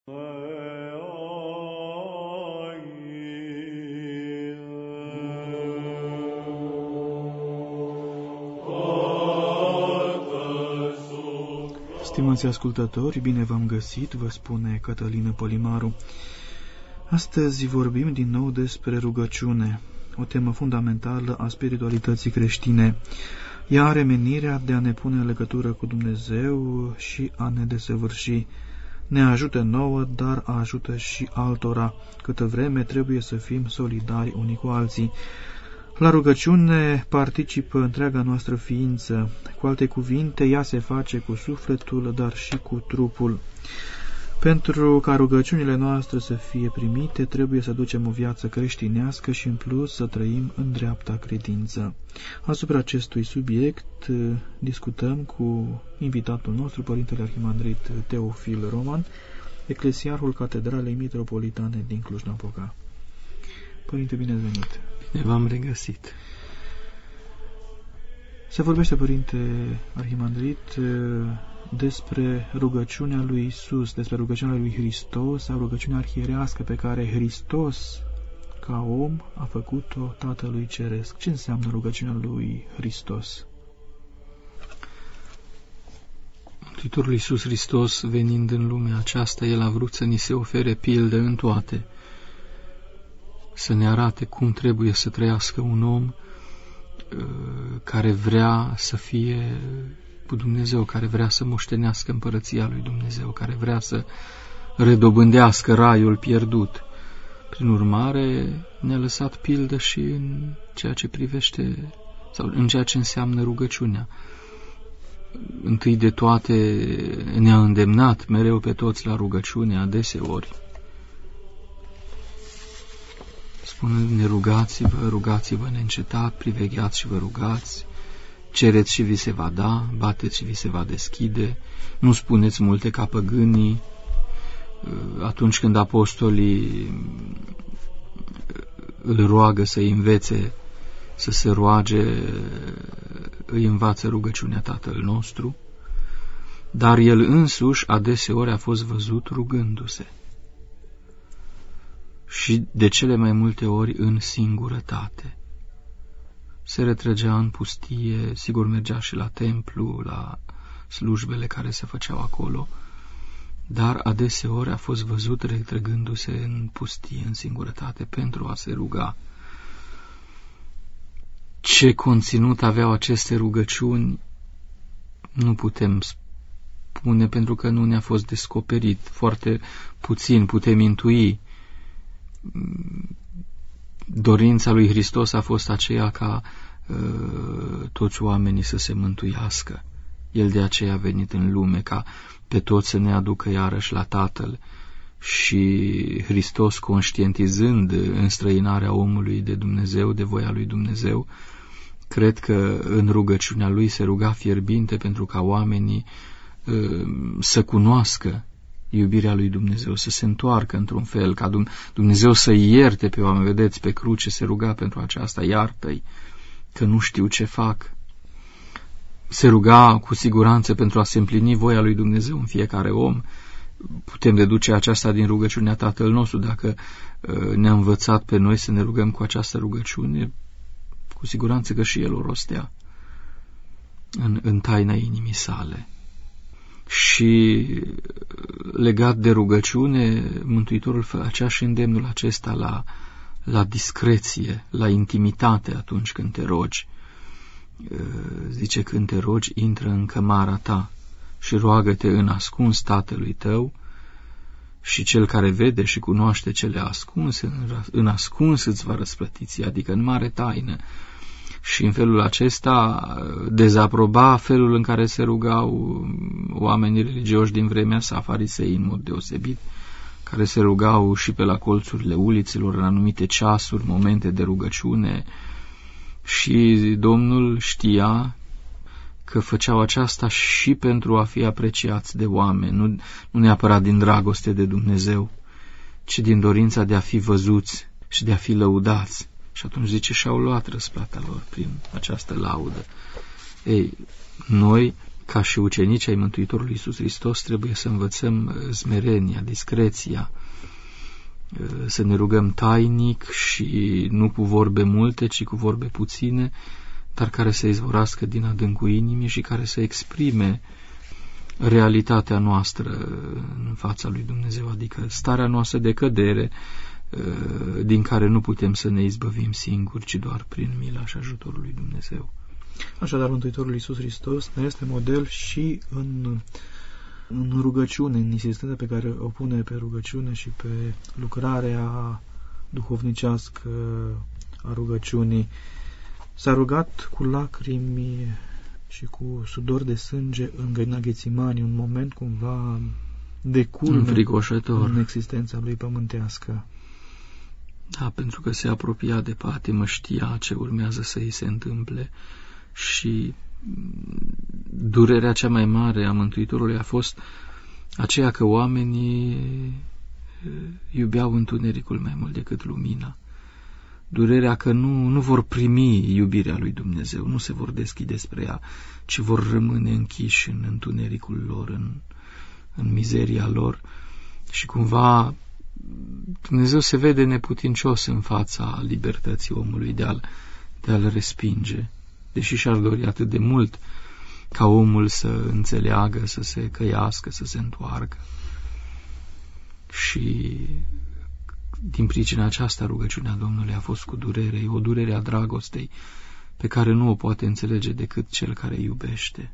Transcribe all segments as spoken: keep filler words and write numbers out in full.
Stimați ascultători, bine v-am găsit, vă spune Cătălină Polimaru. Astăzi vorbim din nou despre rugăciune, o temă fundamentală a spiritualității creștine. Ea are menirea de a ne pune în legătură cu Dumnezeu și a ne desăvârși. Ne ajută nouă, dar ajută și altora. Câtă vreme trebuie să fim solidari unii cu alții. La rugăciune participă întreaga noastră ființă. Cu alte cuvinte, ea se face cu sufletul, dar și cu trupul. Pentru ca rugăciunile noastre să fie primite, trebuie să ducem o viață creștinească și, în plus, să trăim în dreapta credință. Asupra acestui subiect discutăm cu invitatul nostru, Părintele Arhimandrit Teofil Roman, eclesiarhul Catedralei Mitropolitane din Cluj-Napoca. Părinte, bine ați venit! Bine v-am regăsit! Se vorbește, Părinte Arhimandrit, despre rugăciunea lui Isus, despre rugăciunea lui Hristos sau rugăciunea arhierească pe care Hristos, ca om, a făcut-o Tatălui Ceresc. Ce înseamnă rugăciunea lui Hristos? Mântuitorul Iisus Hristos, venind în lumea aceasta, El a vrut să ni se ofere pildă în toate, să ne arate cum trebuie să trăiască un om care vrea să fie cu Dumnezeu, care vrea să moștenească împărăția lui Dumnezeu, care vrea să redobândească raiul pierdut. Prin urmare, ne-a lăsat pildă și în ceea ce privește, sau în ceea ce înseamnă rugăciunea. Întâi de toate ne-a îndemnat mereu pe toți la rugăciune, adeseori. Spune-ne, rugați-vă, rugați-vă neîncetat, privegheați și vă rugați, cereți și vi se va da, bateți și vi se va deschide, nu spuneți multe ca păgânii. Atunci când apostolii îl roagă să-i învețe să se roage, îi învață rugăciunea Tatăl nostru, dar el însuși adeseori a fost văzut rugându-se. Și de cele mai multe ori în singurătate. Se retrăgea în pustie, sigur mergea și la templu, la slujbele care se făceau acolo, dar adeseori a fost văzut retrăgându-se în pustie, în singurătate, pentru a se ruga. Ce conținut aveau aceste rugăciuni nu putem spune, pentru că nu ne-a fost descoperit. Foarte puțin putem intui. Dorința lui Hristos a fost aceea ca uh, toți oamenii să se mântuiască. El de aceea a venit în lume, ca pe toți să ne aducă iarăși la Tatăl. Și Hristos, conștientizând înstrăinarea omului de Dumnezeu, de voia lui Dumnezeu, cred că în rugăciunea lui se ruga fierbinte pentru ca oamenii uh, să cunoască iubirea lui Dumnezeu, să se întoarcă într-un fel, ca Dumnezeu să ierte pe oameni. Vedeți, pe cruce se ruga pentru aceasta, iartă-i, că nu știu ce fac. Se ruga cu siguranță pentru a se împlini voia lui Dumnezeu în fiecare om. Putem deduce aceasta din rugăciunea Tatăl nostru. Dacă ne-a învățat pe noi să ne rugăm cu această rugăciune, cu siguranță că și El o rostea în, în taina inimii sale. Și legat de rugăciune, Mântuitorul făcea și îndemnul acesta la, la discreție, la intimitate atunci când te rogi. Zice, când te rogi, intră în cămara ta și roagă-te în ascuns Tatălui tău, și cel care vede și cunoaște cele ascunse, în ascuns îți va răsplăti ție, adică în mare taină. Și în felul acesta dezaproba felul în care se rugau oamenii religioși din vremea sa, farisei în mod deosebit, care se rugau și pe la colțurile uliților, în anumite ceasuri, momente de rugăciune. Și Domnul știa că făceau aceasta și pentru a fi apreciați de oameni, nu, nu neapărat din dragoste de Dumnezeu, ci din dorința de a fi văzuți și de a fi lăudați. Și atunci zice, și-au luat răsplata lor prin această laudă. Ei, noi ca și ucenicii ai Mântuitorului Iisus Hristos, trebuie să învățăm smerenia, discreția, să ne rugăm tainic și nu cu vorbe multe, ci cu vorbe puține, dar care să izvorască din adâncul inimii și care să exprime realitatea noastră în fața lui Dumnezeu, adică starea noastră de cădere, din care nu putem să ne izbăvim singuri, ci doar prin mila și ajutorul lui Dumnezeu. Așadar, Mântuitorul Iisus Hristos ne este model și în, în rugăciune, în insistența pe care o pune pe rugăciune și pe lucrarea duhovnicească a rugăciunii. S-a rugat cu lacrimi și cu sudor de sânge în grădina Ghețimani, un moment cumva de culme în existența lui pământească. Da, pentru că se apropia de patimă, știa ce urmează să îi se întâmple și durerea cea mai mare a Mântuitorului a fost aceea că oamenii iubeau întunericul mai mult decât lumina. Durerea că nu, nu vor primi iubirea lui Dumnezeu, nu se vor deschide spre ea, ci vor rămâne închiși în întunericul lor, în, în mizeria lor și cumva Dumnezeu se vede neputincios în fața libertății omului de a-l, de a-l respinge, deși și-ar dori atât de mult ca omul să înțeleagă, să se căiască, să se întoarcă. Și din pricina aceasta rugăciunea Domnului a fost cu durere, e o durere a dragostei pe care nu o poate înțelege decât cel care iubește.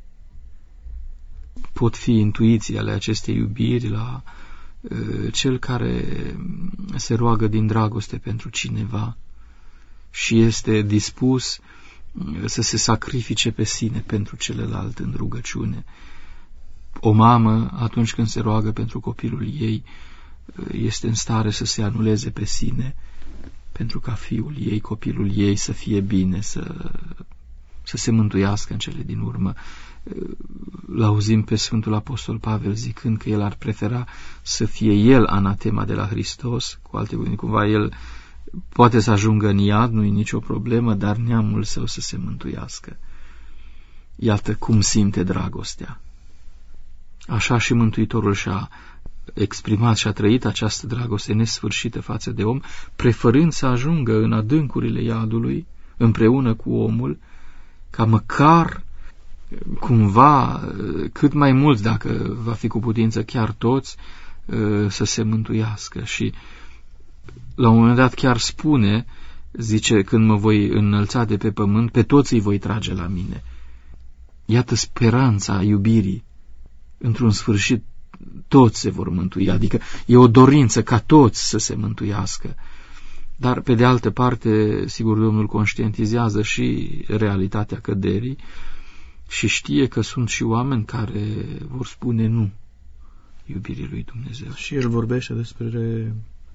Pot fi intuiții ale acestei iubiri la uh, cel care se roagă din dragoste pentru cineva și este dispus să se sacrifice pe sine pentru celălalt în rugăciune. O mamă, atunci când se roagă pentru copilul ei, este în stare să se anuleze pe sine pentru ca fiul ei, copilul ei să fie bine, să, să se mântuiască în cele din urmă. L-auzim pe Sfântul Apostol Pavel zicând că el ar prefera să fie el anatema de la Hristos, cu alte cuvinte, cumva el poate să ajungă în iad, nu-i nicio problemă, dar neamul său să se mântuiască. Iată cum simte dragostea. Așa și Mântuitorul și-a exprimat și a trăit această dragoste nesfârșită față de om, preferând să ajungă în adâncurile iadului, împreună cu omul, ca măcar cumva, cât mai mulți, dacă va fi cu putință, chiar toți, să se mântuiască. Și la un moment dat chiar spune, zice, când mă voi înălța de pe pământ, pe toți îi voi trage la mine. Iată speranța iubirii. Într-un sfârșit toți se vor mântui, adică e o dorință ca toți să se mântuiască. Dar, pe de altă parte, sigur, Domnul conștientizează și realitatea căderii și știe că sunt și oameni care vor spune nu iubirii lui Dumnezeu. Și el vorbește despre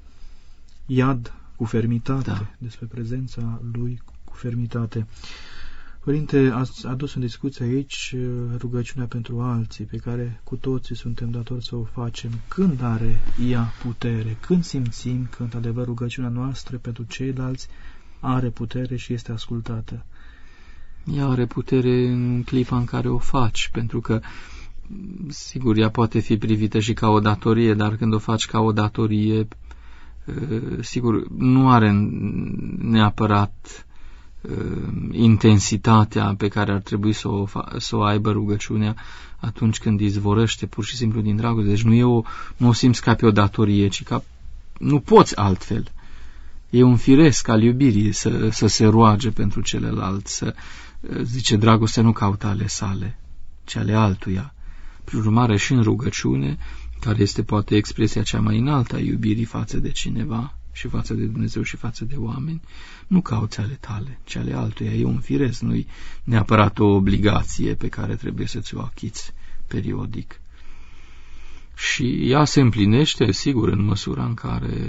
iad cu fermitate, da. Despre prezența lui cu fermitate. Părinte, ați adus în discuție aici rugăciunea pentru alții, pe care cu toții suntem datori să o facem. Când are ea putere? Când simțim că, într-adevăr, rugăciunea noastră pentru ceilalți are putere și este ascultată? Ea are putere în clipa în care o faci, pentru că, sigur, ea poate fi privită și ca o datorie, dar când o faci ca o datorie, sigur, nu are neapărat intensitatea pe care ar trebui să o, să o aibă rugăciunea atunci când izvorăște pur și simplu din dragoste. Deci nu, e o, nu o simți ca pe o datorie, ci ca nu poți altfel. E un firesc al iubirii să, să se roage pentru celălalt, să zice dragostea nu caută ale sale, ci ale altuia. Prin urmare și în rugăciune, care este poate expresia cea mai înaltă a iubirii față de cineva și față de Dumnezeu și față de oameni, nu cauți ale tale, ci ale altuia. E un firesc, nu-i neapărat o obligație pe care trebuie să ți-o achiți periodic. Și ea se împlinește, sigur, în măsura în care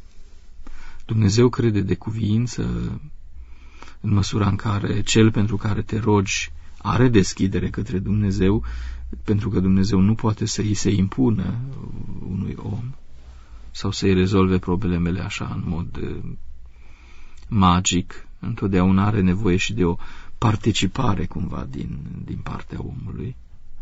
Dumnezeu crede de cuviință, în măsura în care cel pentru care te rogi are deschidere către Dumnezeu, pentru că Dumnezeu nu poate să îi se impună unui om sau să-i rezolve problemele așa în mod uh, magic. Întotdeauna are nevoie și de o participare cumva din, din partea omului.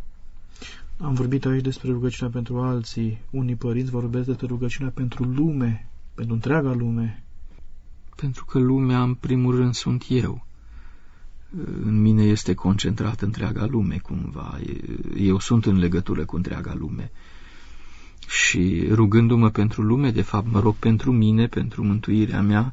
Am vorbit aici despre rugăciunea pentru alții. Unii părinți vorbesc despre rugăciunea pentru lume, pentru întreaga lume. Pentru că lumea, în primul rând, sunt eu. În mine este concentrată întreaga lume, cumva. Eu sunt în legătură cu întreaga lume. Și rugându-mă pentru lume, de fapt, mă rog pentru mine, pentru mântuirea mea,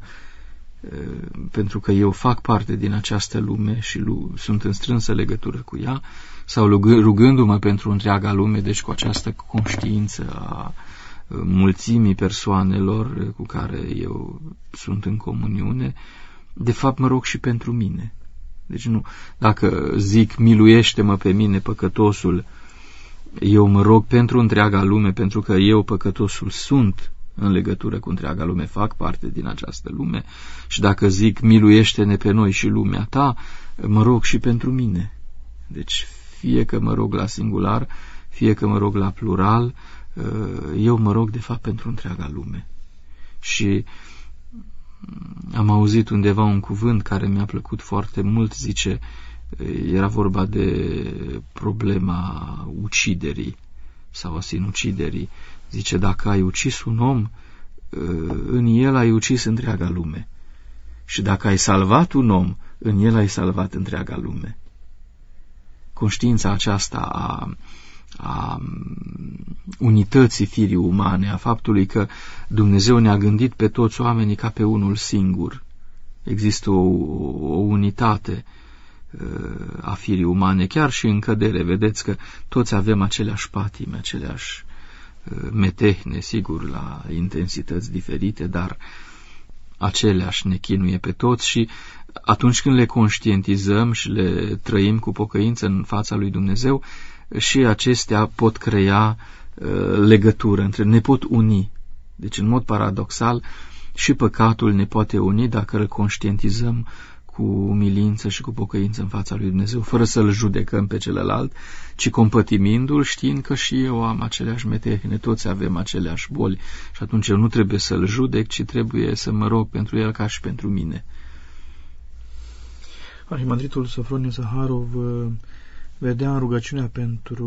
pentru că eu fac parte din această lume și sunt în strânsă legătură cu ea, sau rugându-mă pentru întreaga lume, deci cu această conștiință a mulțimii persoanelor cu care eu sunt în comuniune, de fapt mă rog și pentru mine. Deci nu, dacă zic miluiește-mă pe mine, păcătosul, eu mă rog pentru întreaga lume, pentru că eu, păcătosul, sunt în legătură cu întreaga lume, fac parte din această lume, și dacă zic miluiește-ne pe noi și lumea ta, mă rog și pentru mine. Deci fie că mă rog la singular, fie că mă rog la plural, eu mă rog de fapt pentru întreaga lume. Și am auzit undeva un cuvânt care mi-a plăcut foarte mult, zice, era vorba de problema uciderii sau a sinuciderii. Zice, dacă ai ucis un om, în el ai ucis întreaga lume. Și dacă ai salvat un om, în el ai salvat întreaga lume. Conștiința aceasta a, a unității firii umane, a faptului că Dumnezeu ne-a gândit pe toți oamenii ca pe unul singur. Există o, o unitate a firii umane, chiar și în cădere. Vedeți că toți avem aceleași patime, aceleași metehne, sigur, la intensități diferite, dar aceleași ne chinuie pe toți și atunci când le conștientizăm și le trăim cu pocăință în fața lui Dumnezeu, și acestea pot crea uh, legătură între, ne pot uni. Deci, în mod paradoxal, și păcatul ne poate uni dacă îl conștientizăm cu umilință și cu pocăință în fața lui Dumnezeu, fără să-l judecăm pe celălalt, ci compătimindu-l, știind că și eu am aceleași metehne, toți avem aceleași boli, și atunci eu nu trebuie să-l judec, ci trebuie să mă rog pentru el ca și pentru mine. Arhimandritul Sofronie Zaharov vedea în rugăciunea pentru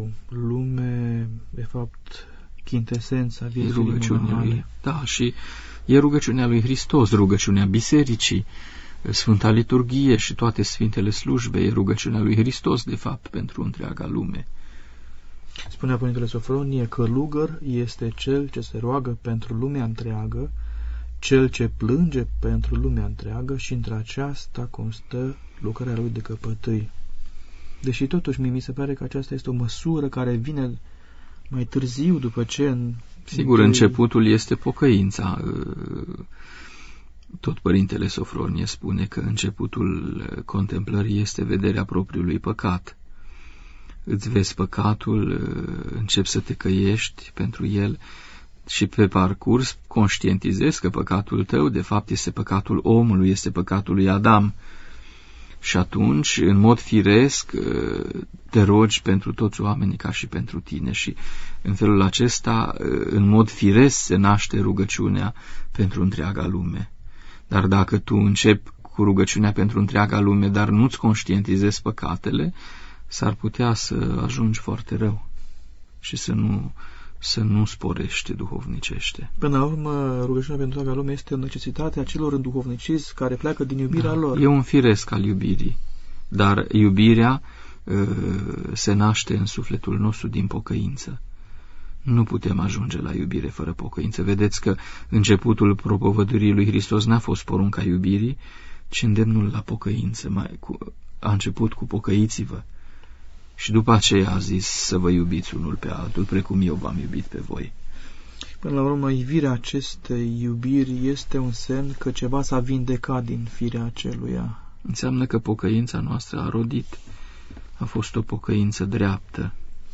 lume, de fapt, chintesența vieții monahale. Da, și e rugăciunea lui Hristos, rugăciunea bisericii, Sfânta Liturghie și toate Sfintele Slujbe, e rugăciunea lui Hristos, de fapt, pentru întreaga lume. Spunea Părintele Sofronie, călugăr este cel ce se roagă pentru lumea întreagă, cel ce plânge pentru lumea întreagă, și între aceasta constă lucrarea lui de căpătâi. Deși totuși mi se pare că aceasta este o măsură care vine mai târziu, după ce... În... Sigur, începutul este pocăința. Tot Părintele Sofronie spune că începutul contemplării este vederea propriului păcat. Îți vezi păcatul, începi să te căiești pentru el și pe parcurs conștientizezi că păcatul tău de fapt este păcatul omului, este păcatul lui Adam. Și atunci, în mod firesc, te rogi pentru toți oamenii ca și pentru tine și în felul acesta, în mod firesc, se naște rugăciunea pentru întreaga lume. Dar dacă tu începi cu rugăciunea pentru întreaga lume, dar nu-ți conștientizezi păcatele, s-ar putea să ajungi foarte rău și să nu, să nu sporești duhovnicește. Până la urmă, rugăciunea pentru întreaga lume este o necesitate a celor înduhovniciți care pleacă din iubirea da, lor. E un firesc al iubirii, dar iubirea uh, se naște în sufletul nostru din pocăință. Nu putem ajunge la iubire fără pocăință. Vedeți că începutul propovăduirii lui Hristos n-a fost porunca iubirii, ci îndemnul la pocăință. Mai cu, a început cu pocăiți-vă și după aceea a zis să vă iubiți unul pe altul, precum eu v-am iubit pe voi. Până la urmă, iubirea acestei iubiri este un semn că ceva s-a vindecat din firea aceluia. Înseamnă că pocăința noastră a rodit. A fost o pocăință dreaptă.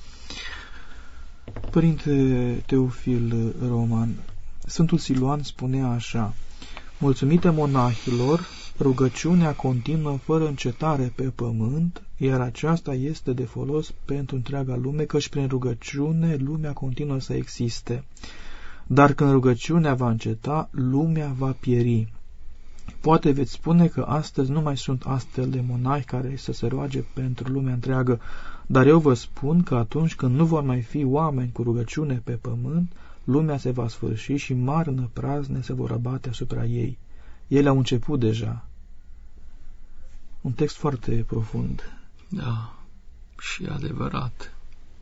Părinte Teofil Roman, Sfântul Siluan spunea așa: mulțumită monahilor, rugăciunea continuă fără încetare pe pământ, iar aceasta este de folos pentru întreaga lume, căci prin rugăciune lumea continuă să existe. Dar când rugăciunea va înceta, lumea va pieri. Poate veți spune că astăzi nu mai sunt astfel de monahi care să se roage pentru lumea întreagă. Dar eu vă spun că atunci când nu vor mai fi oameni cu rugăciune pe pământ, lumea se va sfârși și mari năprazne se vor abate asupra ei. Ele au început deja. Un text foarte profund. Da, și adevărat.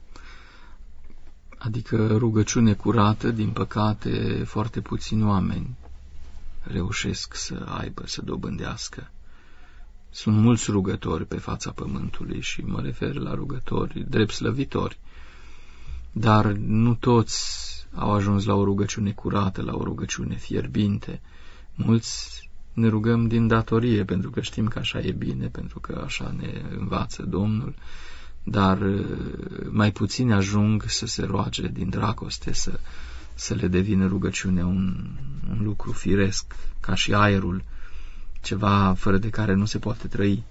Adică rugăciune curată, din păcate, foarte puțini oameni reușesc să aibă, să dobândească. Sunt mulți rugători pe fața pământului și mă refer la rugători drept slăvitori, dar nu toți au ajuns la o rugăciune curată, la o rugăciune fierbinte. Mulți ne rugăm din datorie, pentru că știm că așa e bine, pentru că așa ne învață Domnul, dar mai puțini ajung să se roage din dragoste, să, să le devină rugăciunea un, un lucru firesc, ca și aerul, ceva fără de care nu se poate trăi.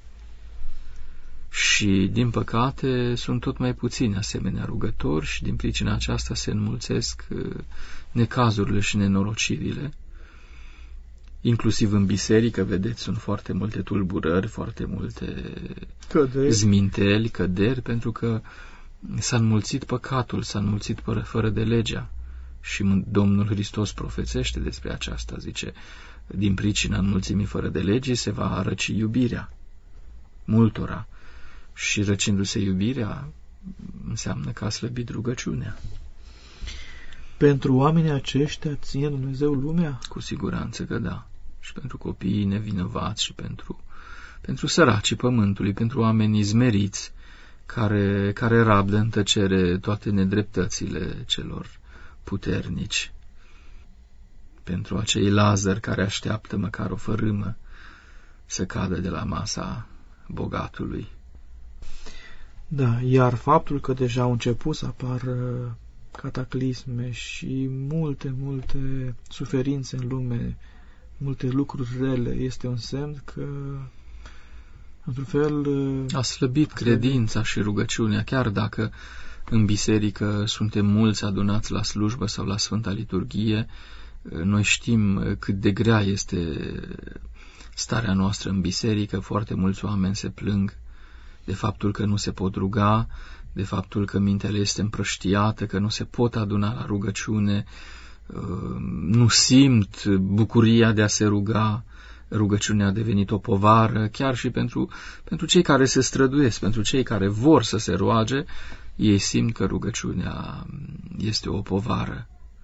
Și, din păcate, sunt tot mai puțini asemenea rugători și din pricina aceasta se înmulțesc necazurile și nenorocirile. Inclusiv în biserică, vedeți, sunt foarte multe tulburări, foarte multe căderi. Zminteli, căderi, pentru că s-a înmulțit păcatul, s-a înmulțit fără de legea. Și Domnul Hristos profețește despre aceasta, zice, din pricina înmulțimii fără de legii se va răci iubirea multora. Și răcindu-se iubirea înseamnă că a slăbit rugăciunea. Pentru oamenii aceștia ține Dumnezeu lumea? Cu siguranță că da. Și pentru copiii nevinovați și pentru, pentru săracii pământului, pentru oamenii zmeriți care, care rabdă în tăcere toate nedreptățile celor puternici. Pentru acei Lazari care așteaptă măcar o fărâmă să cadă de la masa bogatului. Da, iar faptul că deja au început să apară cataclisme și multe, multe suferințe în lume, multe lucruri rele, este un semn că, într-un fel, a slăbit credința și rugăciunea, chiar dacă în biserică suntem mulți adunați la slujbă sau la Sfânta Liturghie. Noi știm cât de grea este starea noastră în biserică, foarte mulți oameni se plâng de faptul că nu se pot ruga, de faptul că mintea le este împrăștiată, că nu se pot aduna la rugăciune, nu simt bucuria de a se ruga, rugăciunea a devenit o povară, chiar și pentru, pentru cei care se străduiesc, pentru cei care vor să se roage, ei simt că rugăciunea este o povară.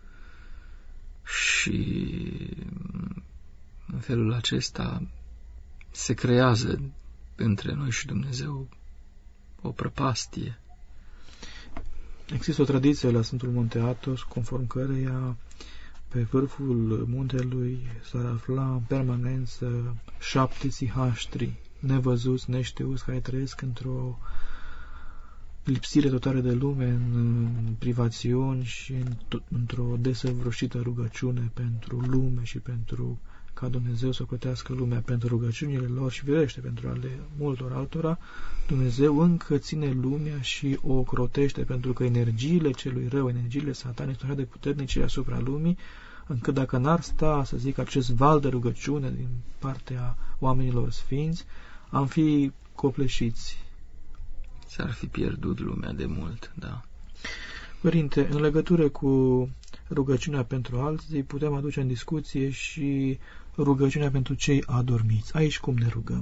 Și în felul acesta se creează între noi și Dumnezeu o prăpastie. Există o tradiție la Sfântul Munte Athos, conform căreia pe vârful muntelui s-ar afla în permanență șapte sihaștri, nevăzuți, neștiuți, care trăiesc într-o lipsire totală de lume, în privațiuni și într-o desăvârșită rugăciune pentru lume și pentru ca Dumnezeu să plătească lumea pentru rugăciunile lor și firește pentru ale multor altora. Dumnezeu încă ține lumea și o ocrotește, pentru că energiile celui rău, energiile satanice sunt așa de puternice asupra lumii, încât dacă n-ar sta, să zic, acest val de rugăciune din partea oamenilor sfinți, am fi copleșiți. S-ar fi pierdut lumea de mult, da. Părinte, în legătură cu rugăciunea pentru alții, putem aduce în discuție și rugăciunea pentru cei adormiți. Aici cum ne rugăm?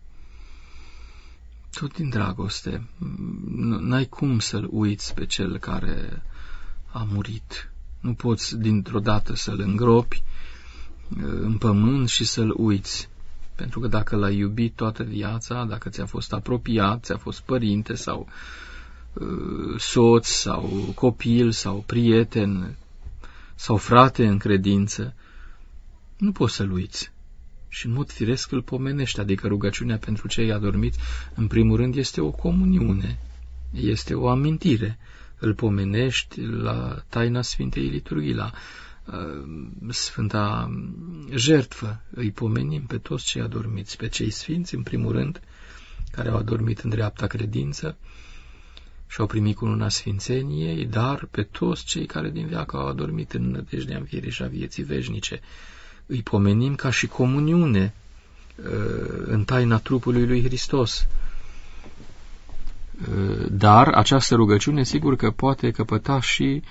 Tot din dragoste. N-ai cum să-l uiți pe cel care a murit. Nu poți dintr-o dată să-l îngropi în pământ și să-l uiți. Pentru că dacă l-ai iubit toată viața, dacă ți-a fost apropiat, ți-a fost părinte sau uh, soț sau copil sau prieten sau frate în credință, nu poți să-l uiți. Și în mod firesc îl pomenești, adică rugăciunea pentru cei adormiți, în primul rând, este o comuniune, este o amintire. Îl pomenești la taina Sfintei Liturghii, la uh, Sfânta Jertfă. Îi pomenim pe toți cei adormiți, pe cei sfinți, în primul rând, care au adormit în dreapta credință și au primit cununa sfințeniei, dar pe toți cei care din veacă au adormit în nădejdea învierii și a vieții veșnice. Îi pomenim ca și comuniune în taina trupului lui Hristos. Dar această rugăciune sigur că poate căpăta și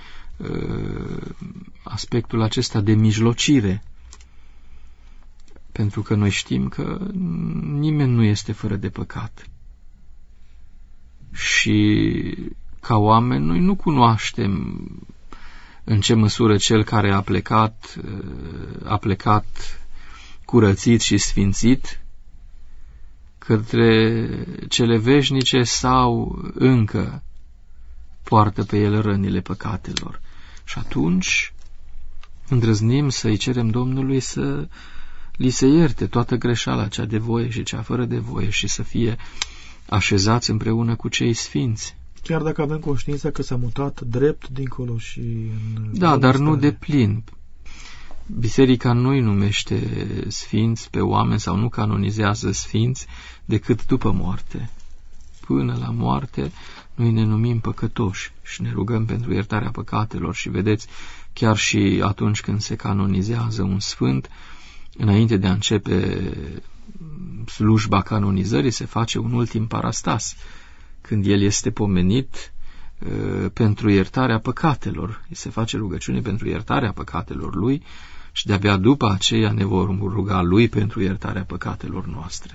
aspectul acesta de mijlocire, pentru că noi știm că nimeni nu este fără de păcat. Și ca oameni noi nu cunoaștem în ce măsură cel care a plecat, a plecat curățit și sfințit către cele veșnice sau încă poartă pe el rănile păcatelor. Și atunci îndrăznim să-i cerem Domnului să li se ierte toată greșeala, cea de voie și cea fără de voie, și să fie așezați împreună cu cei sfinți. Chiar dacă avem conștiința că s-a mutat drept dincolo și în... Da, dar nu de plin. Biserica nu îi numește sfinți pe oameni sau nu canonizează sfinți decât după moarte. Până la moarte noi ne numim păcătoși și ne rugăm pentru iertarea păcatelor și vedeți, chiar și atunci când se canonizează un sfânt, înainte de a începe slujba canonizării se face un ultim parastas, când el este pomenit uh, pentru iertarea păcatelor. Se face rugăciune pentru iertarea păcatelor lui și de-abia după aceea ne vom ruga lui pentru iertarea păcatelor noastre.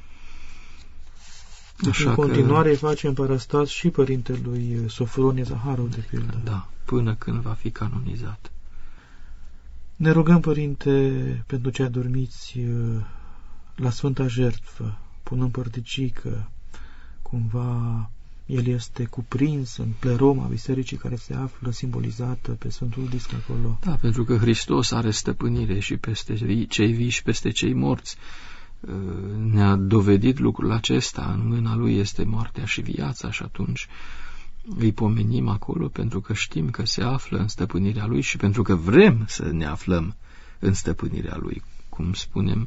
Deci Așa în continuare că... facem parastas și părintelui Sofronie Zaharov, de pildă. Da, până când va fi canonizat. Ne rugăm, Părinte, pentru cei adormiți la Sfânta Jertfă, punând părticică, cumva el este cuprins în pleroma bisericii care se află simbolizată pe Sfântul Disc acolo. Da, pentru că Hristos are stăpânire și peste cei vii și peste cei morți. Ne-a dovedit lucrul acesta, în mâna lui este moartea și viața, și atunci îi pomenim acolo pentru că știm că se află în stăpânirea lui și pentru că vrem să ne aflăm în stăpânirea lui, cum spunem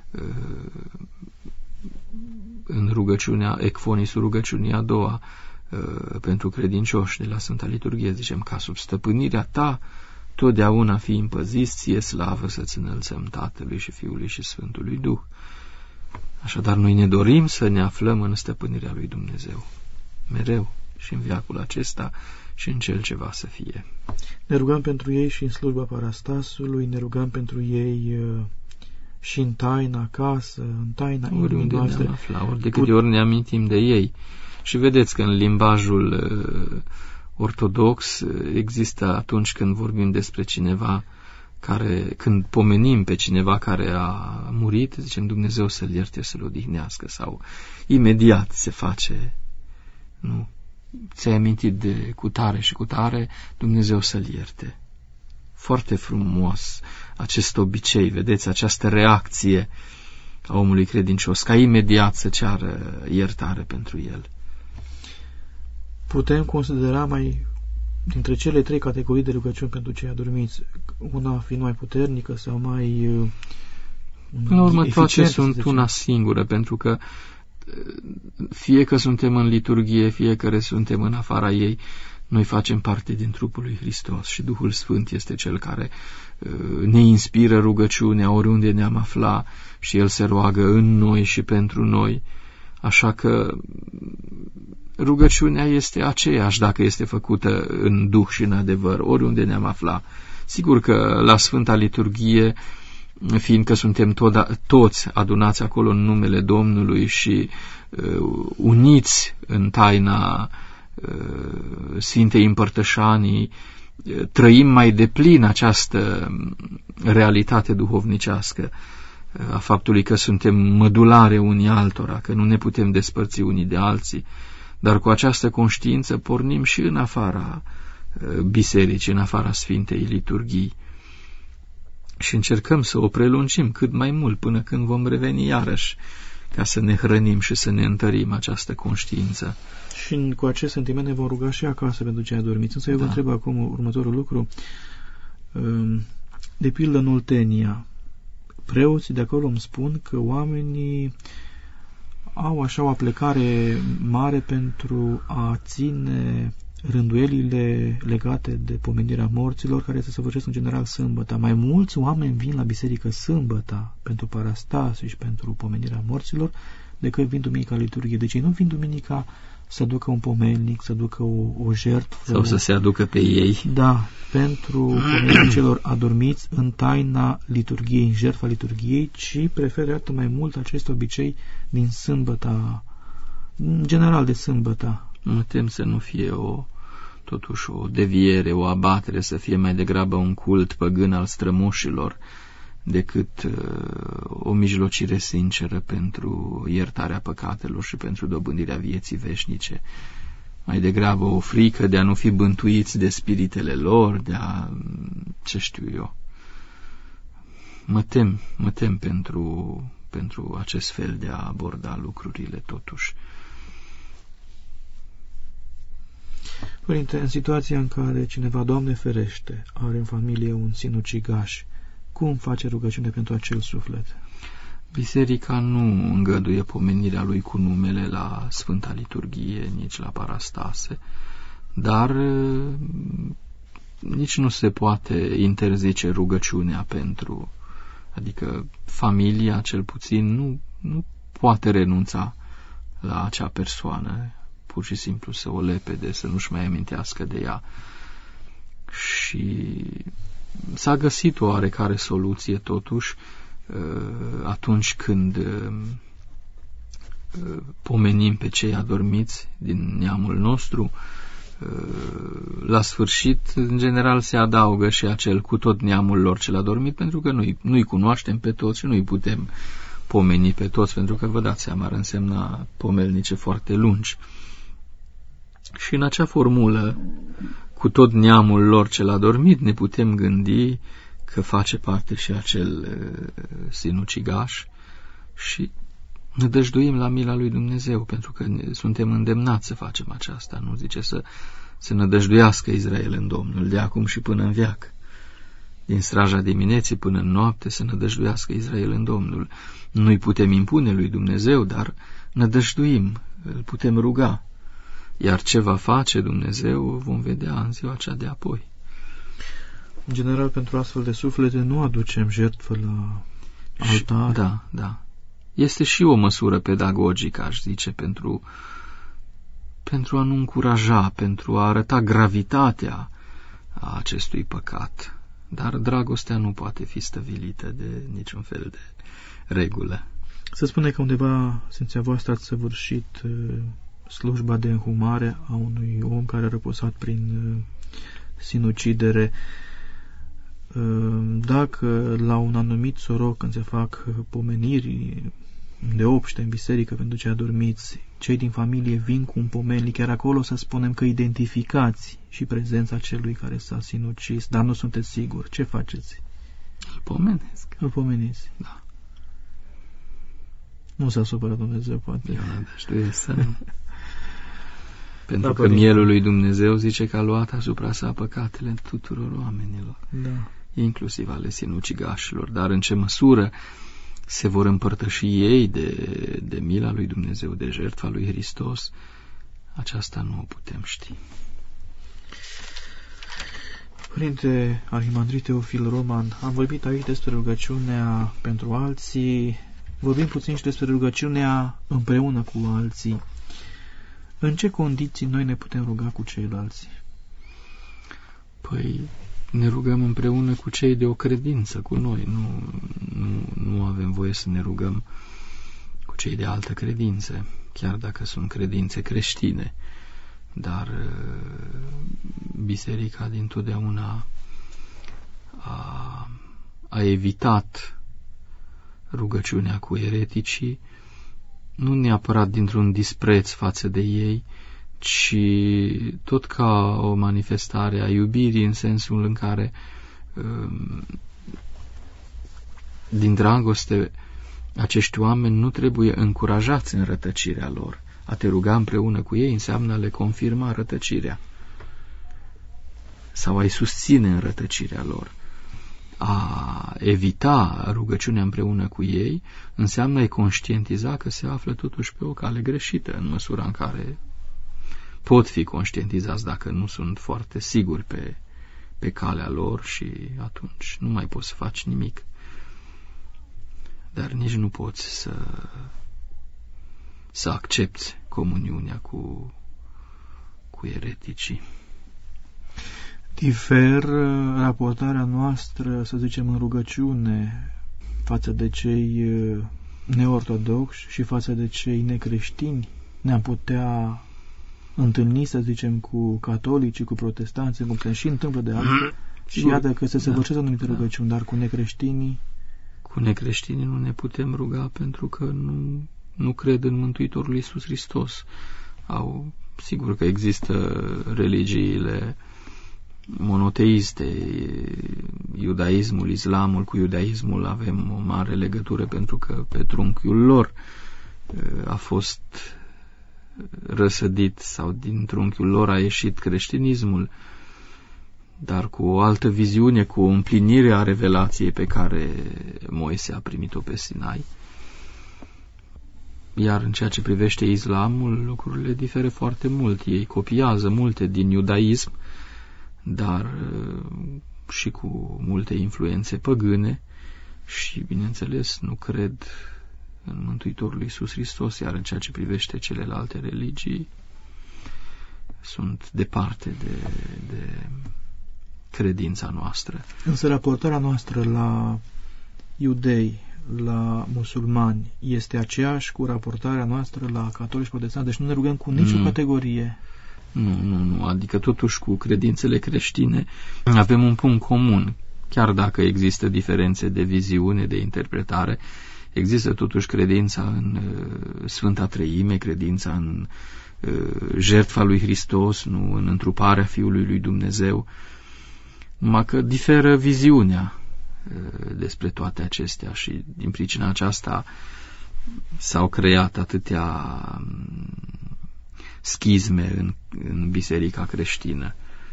în rugăciunea Ecfonis, rugăciunii a doua pentru credincioși de la Sfânta Liturghie, zicem: ca sub stăpânirea ta totdeauna fi împăziți, ție slavă să-ți înălțăm Tatălui și Fiului și Sfântului Duh. Așadar, noi ne dorim să ne aflăm în stăpânirea lui Dumnezeu, mereu, și în veacul acesta și în cel ce va să fie. Ne rugăm pentru ei și în slujba parastasului, ne rugăm pentru ei și în taina acasă, în taina inimii noastre. Ne-am aflat, ori de câte ori ne amintim de ei. Și vedeți că în limbajul uh, ortodox există, atunci când vorbim despre cineva care, când pomenim pe cineva care a murit, zicem Dumnezeu să-l ierte, să-l odihnească, sau imediat se face, nu? Ți-ai amintit de cutare și cutare, Dumnezeu să-l ierte. Foarte frumos acest obicei, vedeți, această reacție a omului credincios, ca imediat să ceară iertare pentru el. Putem considera mai dintre cele trei categorii de rugăciuni pentru cei adormiți, una fiind mai puternică sau mai uh, Până la urmă toate sunt una singură, pentru că fie că suntem în liturghie, fie că suntem în afara ei, noi facem parte din trupul lui Hristos și Duhul Sfânt este Cel care ne inspiră rugăciunea oriunde ne-am afla și El se roagă în noi și pentru noi. Așa că rugăciunea este aceeași dacă este făcută în Duh și în adevăr, oriunde ne-am afla. Sigur că la Sfânta Liturghie, fiindcă suntem to- toți adunați acolo în numele Domnului și uh, uniți în taina uh, Sfintei Împărtășanii, uh, trăim mai deplin această realitate duhovnicească uh, a faptului că suntem mădulare unii altora, că nu ne putem despărți unii de alții, dar cu această conștiință pornim și în afara uh, bisericii, în afara Sfintei Liturghii. Și încercăm să o prelungim cât mai mult până când vom reveni iarăși, ca să ne hrănim și să ne întărim această conștiință. Și cu acest sentiment ne vom ruga și acasă pentru cei adormiți. Însă eu da. vă întreb acum următorul lucru. De pildă în Oltenia, preoții de acolo îmi spun că oamenii au așa o aplecare mare pentru a ține rânduielile legate de pomenirea morților, care se săvârșesc în general sâmbăta. Mai mulți oameni vin la biserică sâmbăta pentru parastas și pentru pomenirea morților decât vin duminica liturghie. Deci ei nu vin duminica să ducă un pomelnic, să ducă o, o jertfă. Sau să se aducă pe ei. Da, pentru pomenirea celor adormiți în taina liturghiei, în jertfa liturghiei, ci preferă iată mai mult acest obicei din sâmbăta, în general de sâmbăta. Mă tem să nu fie o, totuși o deviere, o abatere, să fie mai degrabă un cult păgân al strămoșilor, decât uh, o mijlocire sinceră pentru iertarea păcatelor și pentru dobândirea vieții veșnice. Mai degrabă o frică de a nu fi bântuiți de spiritele lor, de a... ce știu eu. Mă tem, mă tem pentru, pentru acest fel de a aborda lucrurile, totuși. Părinte, în situația în care cineva, Doamne ferește, are în familie un sinucigaș, cum face rugăciune pentru acel suflet? Biserica nu îngăduie pomenirea lui cu numele la Sfânta Liturghie, nici la parastase, dar nici nu se poate interzice rugăciunea pentru, adică familia cel puțin nu, nu poate renunța la acea persoană, pur și simplu să o lepede, să nu-și mai amintească de ea. Și s-a găsit o oarecare soluție totuși atunci când pomenim pe cei adormiți din neamul nostru. La sfârșit, în general, se adaugă și acel cu tot neamul lor cel adormit, pentru că nu-i, nu-i cunoaștem pe toți și nu-i putem pomeni pe toți, pentru că, vă dați seama, ar însemna pomelnice foarte lungi. Și în acea formulă, cu tot neamul lor cel adormit, ne putem gândi că face parte și acel uh, sinucigaș și ne dăjduim la mila lui Dumnezeu, pentru că ne, suntem îndemnați să facem aceasta. Nu zice să se nădăjduiască Israel în Domnul, de acum și până în veac. Din straja dimineții până în noapte să nădăjduiască Israel în Domnul. Nu-i putem impune lui Dumnezeu, dar nădăjduim, îl putem ruga. Iar ce va face Dumnezeu vom vedea în ziua cea de apoi. În general, pentru astfel de suflete nu aducem jertfă la altar. Da, da. Este și o măsură pedagogică, aș zice, pentru, pentru a nu încuraja, pentru a arăta gravitatea a acestui păcat. Dar dragostea nu poate fi stăvilită de niciun fel de regulă. Se spune că undeva, Sfinția voastră, ați săvârșit slujba de înhumare a unui om care a răposat prin sinucidere. Dacă la un anumit soroc, când se fac pomeniri de obște în biserică pentru cei adormiți, cei din familie vin cu un pomelnic, chiar acolo să spunem că identificați și prezența celui care s-a sinucis, dar nu sunteți siguri, ce faceți? Îl pomenesc. Îl pomeniți. Da. Nu s-a supărat Dumnezeu, poate. Eu nu știu să nu. Pentru da, că mielul lui Dumnezeu zice că a luat asupra sa păcatele tuturor oamenilor, da, inclusiv ale sinucigașilor, dar în ce măsură se vor împărtăși ei de, de mila lui Dumnezeu, de jertfa lui Hristos, aceasta nu o putem ști. Părinte Arhimandrit Teofil Roman, am vorbit aici despre rugăciunea pentru alții, vorbim puțin și despre rugăciunea împreună cu alții. În ce condiții noi ne putem ruga cu ceilalți? Păi ne rugăm împreună cu cei de o credință cu noi. Nu, nu, nu avem voie să ne rugăm cu cei de altă credință, chiar dacă sunt credințe creștine. Dar biserica dintotdeauna a, a evitat rugăciunea cu ereticii, nu neapărat dintr-un dispreț față de ei, ci tot ca o manifestare a iubirii, în sensul în care din dragoste acești oameni nu trebuie încurajați în rătăcirea lor. A te ruga împreună cu ei înseamnă a le confirma rătăcirea sau a-i susține în rătăcirea lor. A evita rugăciunea împreună cu ei înseamnă a-i conștientiza că se află totuși pe o cale greșită, în măsura în care pot fi conștientizați dacă nu sunt foarte siguri pe, pe calea lor, și atunci nu mai poți să faci nimic. Dar nici nu poți să, să accepți comuniunea cu, cu ereticii. Diferă raportarea noastră, să zicem, în rugăciune față de cei neortodoxi și față de cei necreștini? Ne-am putea întâlni, să zicem, cu catolicii, cu protestanții, cum se și întâmplă de altfel, și iată că se săvârșesc anumite da, rugăciuni, dar cu necreștinii? Cu necreștinii nu ne putem ruga pentru că nu, nu cred în Mântuitorul Iisus Hristos. Au, sigur că există religiile monoteiste, iudaismul, islamul, cu iudaismul avem o mare legătură pentru că pe trunchiul lor a fost răsădit sau din trunchiul lor a ieșit creștinismul, dar cu o altă viziune, cu o împlinire a revelației pe care Moise a primit-o pe Sinai. Iar în ceea ce privește islamul, lucrurile diferă foarte mult. Ei copiază multe din iudaism, dar și cu multe influențe păgâne și, bineînțeles, nu cred în Mântuitorul Iisus Hristos, iar în ceea ce privește celelalte religii sunt departe de, de credința noastră. Însă raportarea noastră la iudei, la musulmani, este aceeași cu raportarea noastră la catolici protestanți, deci nu ne rugăm cu nicio mm. categorie. Nu, nu, nu, adică totuși cu credințele creștine avem un punct comun, chiar dacă există diferențe de viziune, de interpretare, există totuși credința în uh, Sfânta Treime, credința în uh, jertfa lui Hristos, nu în întruparea Fiului lui Dumnezeu, numai că diferă viziunea uh, despre toate acestea și din pricina aceasta s-au creat atâtea um, schizme în, în biserica creștină.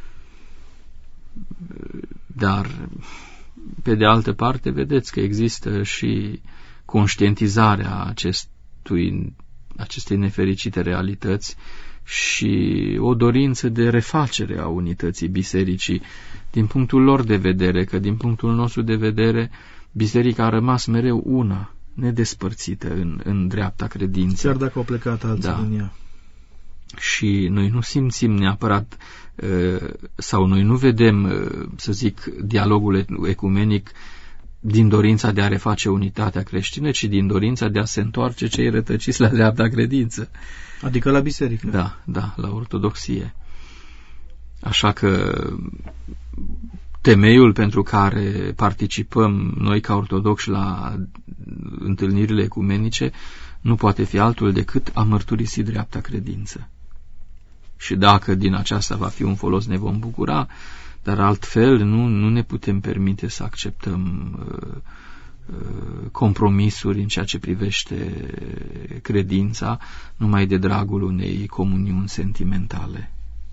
Dar, pe de altă parte, vedeți că există și conștientizarea acestui, acestei nefericite realități și o dorință de refacere a unității bisericii din punctul lor de vedere, că din punctul nostru de vedere biserica a rămas mereu una, nedespărțită în, în dreapta credință. Chiar dacă au plecat alții da. din ea. Și noi nu simțim neapărat sau noi nu vedem, să zic, dialogul ecumenic din dorința de a reface unitatea creștină, ci din dorința de a se întoarce cei rătăciți la dreapta credință. Adică la biserică. Da, da, la ortodoxie. Așa că temeiul pentru care participăm noi ca ortodoxi la întâlnirile ecumenice nu poate fi altul decât a mărturisi dreapta credință. Și dacă din aceasta va fi un folos, ne vom bucura, dar altfel nu, nu ne putem permite să acceptăm uh, uh, compromisuri în ceea ce privește credința, numai de dragul unei comuniuni sentimentale.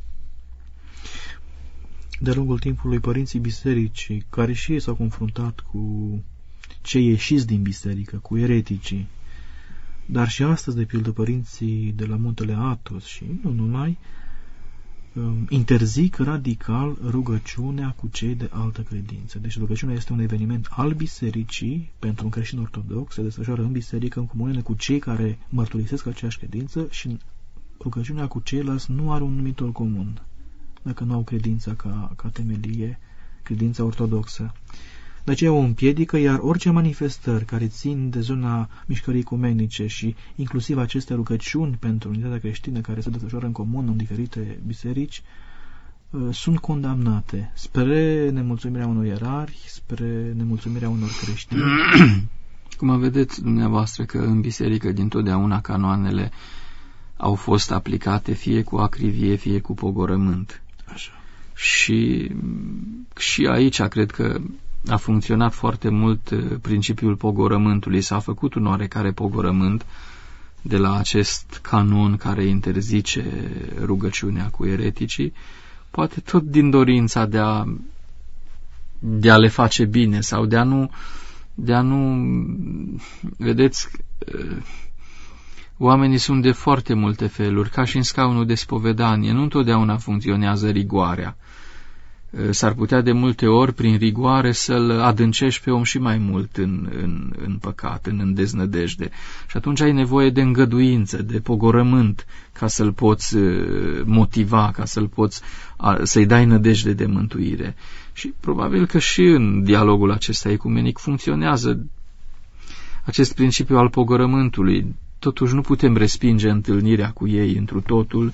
De-a lungul timpului, părinții bisericii, care și ei s-au confruntat cu cei ieșiți din biserică, cu ereticii, dar și astăzi, de pildă, părinții de la Muntele Athos și nu numai, interzic radical rugăciunea cu cei de altă credință. Deci rugăciunea este un eveniment al bisericii pentru un creștin ortodox, se desfășoară în biserică, în comuniune cu cei care mărturisesc aceeași credință și rugăciunea cu ceilalți nu are un numitor comun, dacă nu au credința ca, ca temelie, credința ortodoxă. De aceea o împiedică, iar orice manifestări care țin de zona mișcării ecumenice și inclusiv aceste rugăciuni pentru unitatea creștină care se desfășoară în comun în diferite biserici, sunt condamnate spre nemulțumirea unor ierarhi, spre nemulțumirea unor creștini. Cum vedeți dumneavoastră că în biserică dintotdeauna canoanele au fost aplicate fie cu acrivie, fie cu pogorământ. Așa. Și, și aici cred că a funcționat foarte mult principiul pogorământului. S-a făcut un oarecare pogorământ de la acest canon care interzice rugăciunea cu ereticii, poate tot din dorința de a, de a le face bine sau de a nu, de a nu, vedeți, oamenii sunt de foarte multe feluri, ca și în scaunul de spovedanie, nu întotdeauna funcționează rigoarea. s-ar putea de multe ori, prin rigoare, să-l adâncești pe om și mai mult în, în, în păcat, în îndeznădejde. Și atunci ai nevoie de îngăduință, de pogorământ, ca să-l poți motiva, ca să-l poți, să-i dai nădejde de mântuire. Și probabil că și în dialogul acesta ecumenic funcționează acest principiu al pogorământului. Totuși nu putem respinge întâlnirea cu ei întru totul,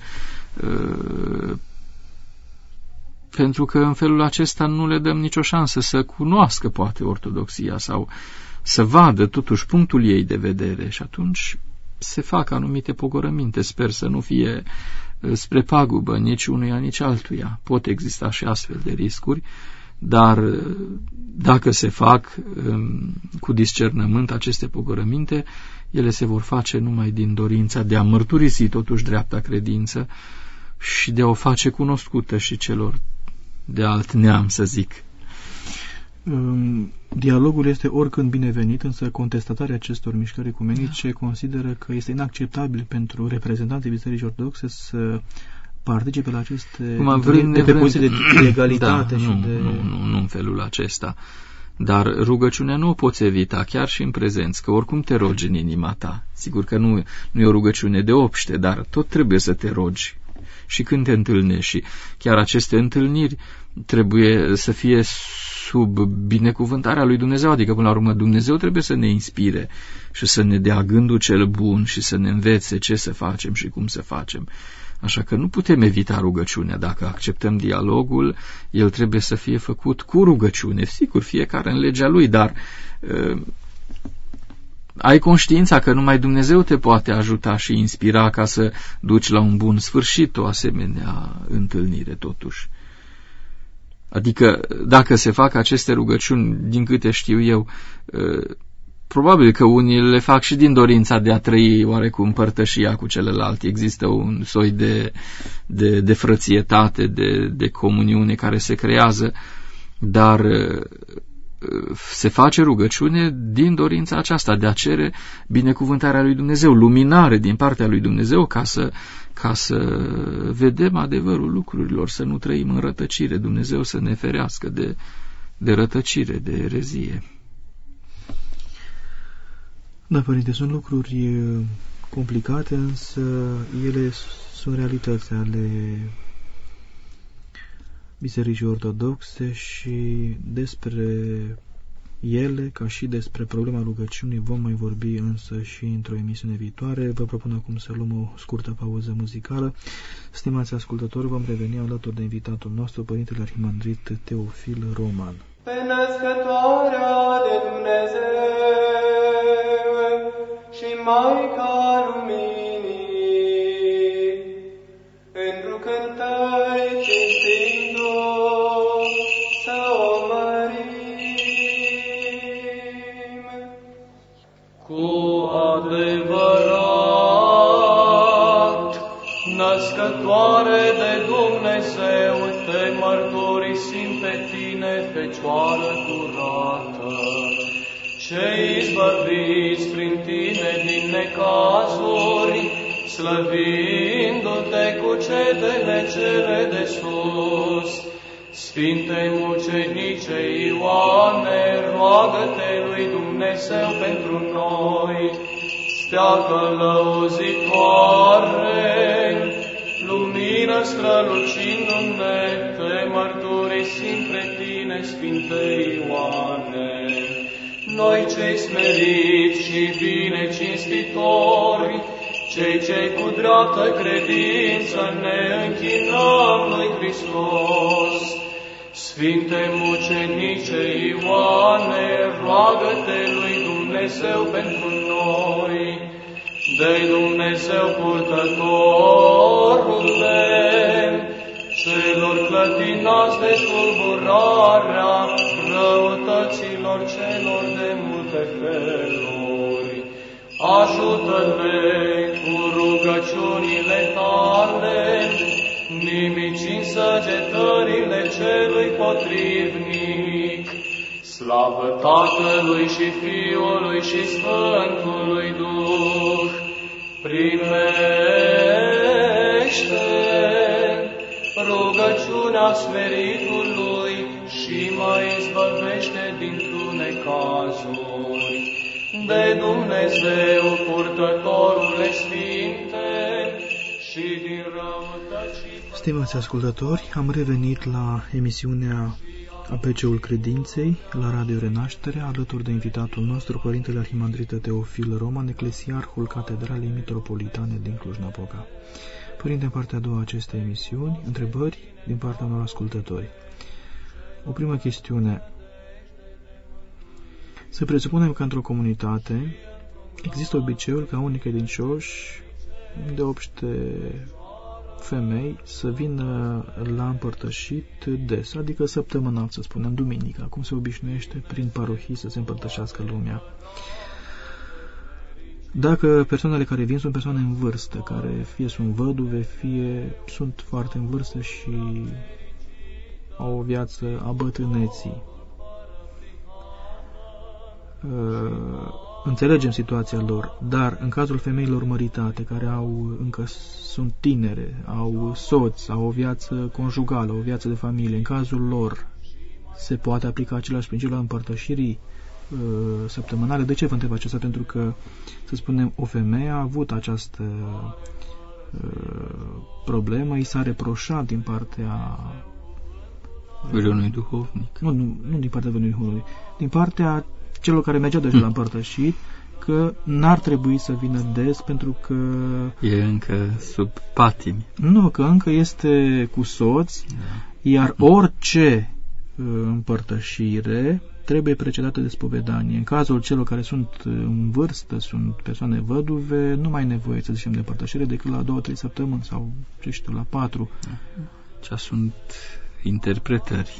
pentru că în felul acesta nu le dăm nicio șansă să cunoască poate ortodoxia sau să vadă totuși punctul ei de vedere, și atunci se fac anumite pogorăminte. Sper să nu fie spre pagubă nici unuia, nici altuia. Pot exista și astfel de riscuri, dar dacă se fac cu discernământ aceste pogorăminte, ele se vor face numai din dorința de a mărturisi totuși dreapta credință și de a o face cunoscută și celor de alt neam, să zic. Dialogul este oricând binevenit, însă contestatarea acestor mișcări ecumenice da. consideră că este inacceptabil pentru reprezentanții Bisericii Ortodoxe să participe la aceste vrem, de, de pe poziții de legalitate. Da, și nu, de... nu, nu, nu în felul acesta. Dar rugăciunea nu o poți evita, chiar și în prezență, că oricum te rogi în inima ta. Sigur că nu, nu e o rugăciune de obște, dar tot trebuie să te rogi. Și când te întâlnești, și chiar aceste întâlniri trebuie să fie sub binecuvântarea lui Dumnezeu, adică până la urmă Dumnezeu trebuie să ne inspire și să ne dea gândul cel bun și să ne învețe ce să facem și cum să facem. Așa că nu putem evita rugăciunea. Dacă acceptăm dialogul, el trebuie să fie făcut cu rugăciune. Sigur, fiecare în legea lui, dar uh, ai conștiința că numai Dumnezeu te poate ajuta și inspira ca să duci la un bun sfârșit o asemenea întâlnire totuși. Adică dacă se fac aceste rugăciuni, din câte știu eu, probabil că unii le fac și din dorința de a trăi oarecum părtășia cu celălalt. Există un soi de, de, de frățietate, de, de comuniune care se creează, dar se face rugăciune din dorința aceasta de a cere binecuvântarea lui Dumnezeu, luminare din partea lui Dumnezeu ca să, ca să vedem adevărul lucrurilor, să nu trăim în rătăcire, Dumnezeu să ne ferească de, de rătăcire, de erezie. Da, Părinte, sunt lucruri complicate, însă ele sunt realități ale Bisericii Ortodoxe și despre ele, ca și despre problema rugăciunii, vom mai vorbi însă și într-o emisiune viitoare. Vă propun acum să luăm o scurtă pauză muzicală. Stimați ascultători, vom reveni alături de invitatul nostru, Părintele Arhimandrit Teofil Roman. Pe născătoarea de Dumnezeu și Maica Luminii, întru cântări cinstindu să o mărim. Cu adevărat, născătoare de Dumnezeu, te mărturisim pe tine, Fecioară curată, cei izbăviți prin tine din necazuri, slăvindu-te cu cetele cele de sus. Sfinte mucenice Ioane, roagă-te lui Dumnezeu pentru noi, stea călăuzitoare, lumină strălucindu-ne, te mărturisim pre tine, Sfinte Ioane. Noi cei smeriți și bine cinstitori, cei ce cu dreaptă credință ne închinăm lui Hristos. Sfinte mucenice Ioane, roagă-te lui Dumnezeu pentru noi, de Dumnezeu purtătorule, celor clătinați de tulburarea răutăților celor de multe feluri. Ajută-le cu rugăciunile tale, nimicind săgetările celui potrivnic. Slavă Tatălui și Fiului și Sfântului Duh, primește rugăciunea smeritului și mă izbăvește dintr-un necazuri. De Dumnezeu, purtătorule sfinte, și din răutății... Stimați ascultători, am revenit la emisiunea A P C-ul Credinței, la Radio Renașterea, alături de invitatul nostru, Părintele Arhimandrită Teofil Roman, Eclesiarhul Catedralei Mitropolitane din Cluj-Napoca. Părinte, în partea a doua acestei emisiuni, întrebări din partea unor ascultători. O primă chestiune. Să presupunem că într-o comunitate există obiceiul ca unii credincioși, de obște femei, să vină la împărtășit des, adică săptămânal, să spunem, duminica, cum se obișnuiește prin parohii să se împărtășească lumea. Dacă persoanele care vin sunt persoane în vârstă, care fie sunt văduve, fie sunt foarte în vârstă și au o viață a bătrâneții, înțelegem situația lor, dar în cazul femeilor măritate, care au încă sunt tinere, au soți, au o viață conjugală, o viață de familie, în cazul lor se poate aplica același principiu la împărtășirii uh, săptămânale. De ce vă întreb aceasta? Pentru că, să spunem, o femeie a avut această uh, problemă, i s-a reproșat din partea vreunui duhovnic. Nu, nu, nu din partea vreunui duhovnic, din partea celor care mergeau deja la împărtășit, că n-ar trebui să vină des pentru că... E încă sub patimi. Nu, că încă este cu soț, da. Iar orice împărtășire trebuie precedată de spovedanie. În cazul celor care sunt în vârstă, sunt persoane văduve, nu mai e nevoie, să zicem, de împărtășire decât la două, trei săptămâni sau, ce știu, la patru. Cea sunt interpretări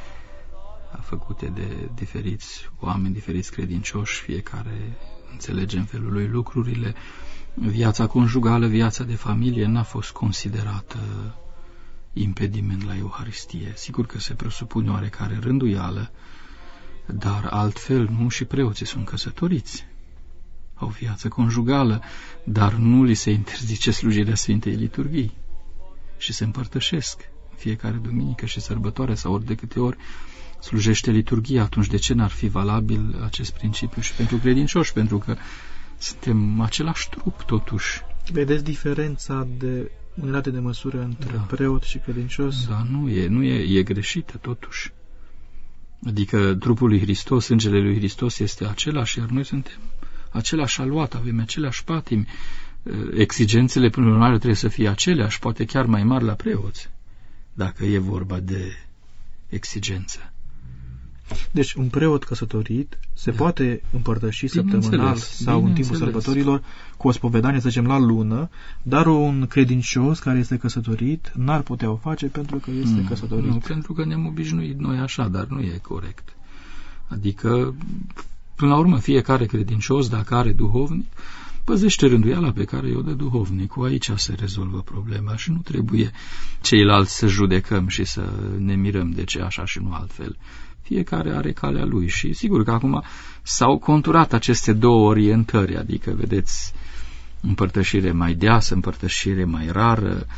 făcute de diferiți oameni, diferiți credincioși, fiecare înțelege în felul lui lucrurile. Viața conjugală, viața de familie n-a fost considerată impediment la Euharistie. Sigur că se presupune oarecare rânduială, dar altfel nu, și preoții sunt căsătoriți. Au viață conjugală, dar nu li se interzice slujirea Sfintei Liturghii și se împărtășesc fiecare duminică și sărbătoare sau ori de câte ori slujește liturghia. Atunci de ce n-ar fi valabil acest principiu și pentru credincioși? Pentru că suntem același trup, totuși. Vedeți diferența de unitate de măsură între da. preot și credincios? Da, nu e, nu e, e greșită, totuși. Adică trupul lui Hristos, sângele lui Hristos este același, iar noi suntem același aluat, avem aceleași patimi. Exigențele până la urmă trebuie să fie aceleași, poate chiar mai mari la preoți, dacă e vorba de exigență. Deci un preot căsătorit se da. poate împărtăși săptămânal sau în timpul sărbătorilor cu o spovedanie, să zicem, la lună, dar un credincios care este căsătorit n-ar putea o face pentru că este nu, căsătorit. Nu, pentru că ne-am obișnuit noi așa, dar nu e corect. Adică, până la urmă, fiecare credincios, dacă are duhovnic, păzește rânduiala pe care o dă duhovnicul. Aici se rezolvă problema și nu trebuie ceilalți să judecăm și să ne mirăm de ce așa și nu altfel. Fiecare are calea lui și sigur că acum s-au conturat aceste două orientări, adică, vedeți, împărtășire mai deasă, împărtășire mai rară.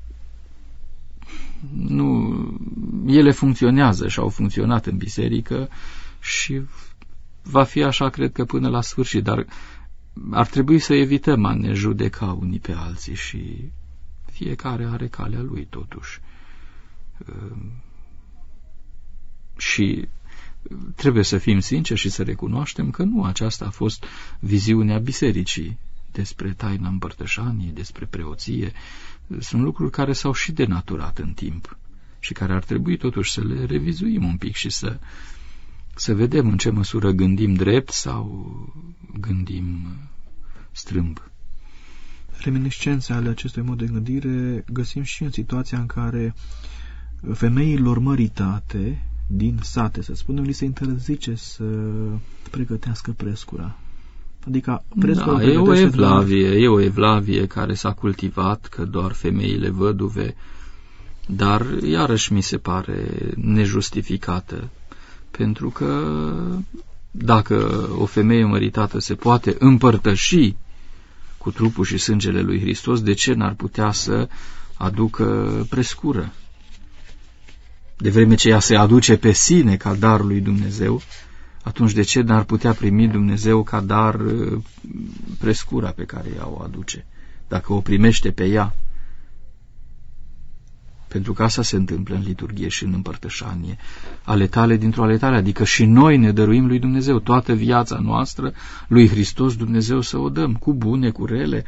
Nu, ele funcționează și au funcționat în biserică și va fi așa, cred că, până la sfârșit, dar ar trebui să evităm a ne judeca unii pe alții și fiecare are calea lui, totuși. Și trebuie să fim sinceri și să recunoaștem că nu aceasta a fost viziunea bisericii despre taina împărtășaniei, despre preoție. Sunt lucruri care s-au și denaturat în timp și care ar trebui totuși să le revizuim un pic și să, să vedem în ce măsură gândim drept sau gândim strâmb. Reminiscențe ale acestui mod de gândire găsim și în situația în care femeilor măritate din sate, să spunem, li se interzice să pregătească prescura. Adică prescura da, e o evlavie, e o evlavie care s-a cultivat, că doar femeile văduve, dar iarăși mi se pare nejustificată, pentru că dacă o femeie măritată se poate împărtăși cu trupul și sângele lui Hristos, de ce n-ar putea să aducă prescură? de vreme ce ea se aduce pe sine ca dar lui Dumnezeu, atunci de ce n-ar putea primi Dumnezeu ca dar prescura pe care ea o aduce, dacă o primește pe ea? Pentru că asta se întâmplă în liturghie și în împărtășanie. Ale tale dintr-o ale tale, adică și noi ne dăruim lui Dumnezeu toată viața noastră, lui Hristos Dumnezeu să o dăm, cu bune, cu rele.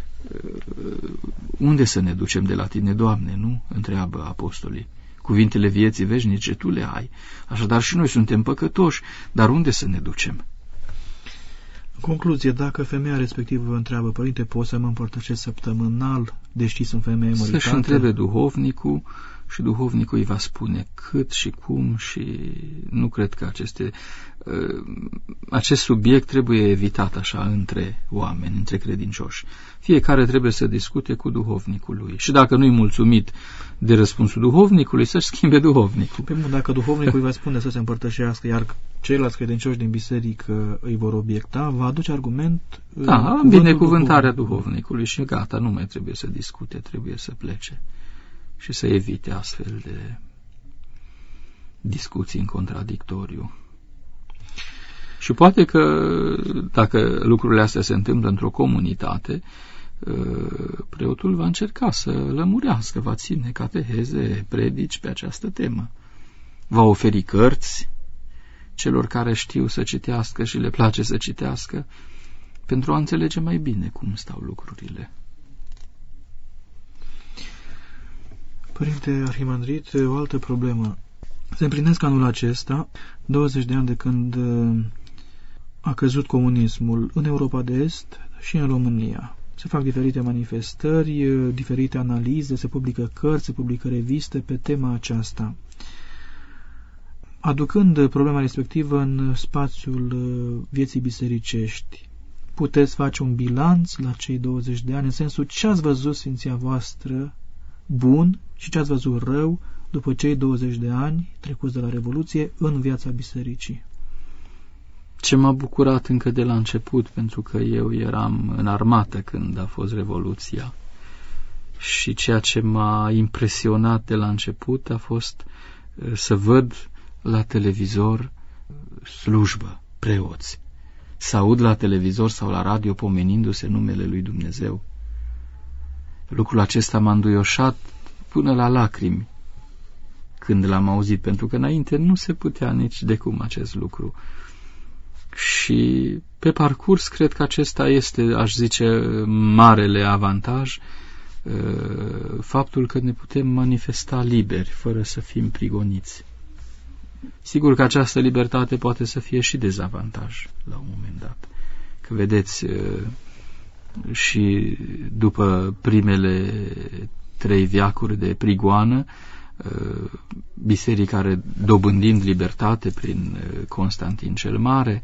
Unde să ne ducem de la tine, Doamne, nu? Întreabă apostolii. Cuvintele vieții veșnice tu le ai. Așadar și noi suntem păcătoși, dar unde să ne ducem? În concluzie, dacă femeia respectivă vă întreabă: părinte, pot să mă împărtășesc săptămânal, deși sunt femeie măritată? Să-și întrebe duhovnicul și duhovnicul îi va spune cât și cum, și nu cred că aceste, acest subiect trebuie evitat așa între oameni, între credincioși. Fiecare trebuie să discute cu duhovnicul lui și dacă nu-i mulțumit de răspunsul duhovnicului, să-și schimbe duhovnicul. Pe bun, dacă duhovnicul îi va spune să se împărtășească, iar ceilalți credincioși din biserică îi vor obiecta, va aduce argument. Da, binecuvântarea duhovnicului și gata, nu mai trebuie să discute, trebuie să plece și să evite astfel de discuții în contradictoriu. Și poate că dacă lucrurile astea se întâmplă într-o comunitate, preotul va încerca să lămurească, va ține cateheze, predici pe această temă. Va oferi cărți celor care știu să citească și le place să citească, pentru a înțelege mai bine cum stau lucrurile. Părinte Arhimandrit, o altă problemă. Se împlinesc anul acesta douăzeci de ani de când a căzut comunismul în Europa de Est și în România. Se fac diferite manifestări, diferite analize, se publică cărți, se publică reviste pe tema aceasta. Aducând problema respectivă în spațiul vieții bisericești, puteți face un bilanț la cei douăzeci de ani, în sensul ce ați văzut Sfinția voastră bun și ce ați văzut rău după cei douăzeci de ani trecuți de la Revoluție în viața bisericii. Ce m-a bucurat încă de la început, pentru că eu eram în armată când a fost Revoluția, și ceea ce m-a impresionat de la început a fost să văd la televizor slujbă, preoți, să aud la televizor sau la radio pomenindu-se numele lui Dumnezeu. Lucrul acesta m-a înduioșat până la lacrimi când l-am auzit, pentru că înainte nu se putea nici de cum acest lucru. Și pe parcurs cred că acesta este, aș zice, marele avantaj, faptul că ne putem manifesta liberi, fără să fim prigoniți. Sigur că această libertate poate să fie și dezavantaj la un moment dat. Că vedeți, și după primele trei veacuri de prigoană, biserica, dobândind libertate prin Constantin cel Mare,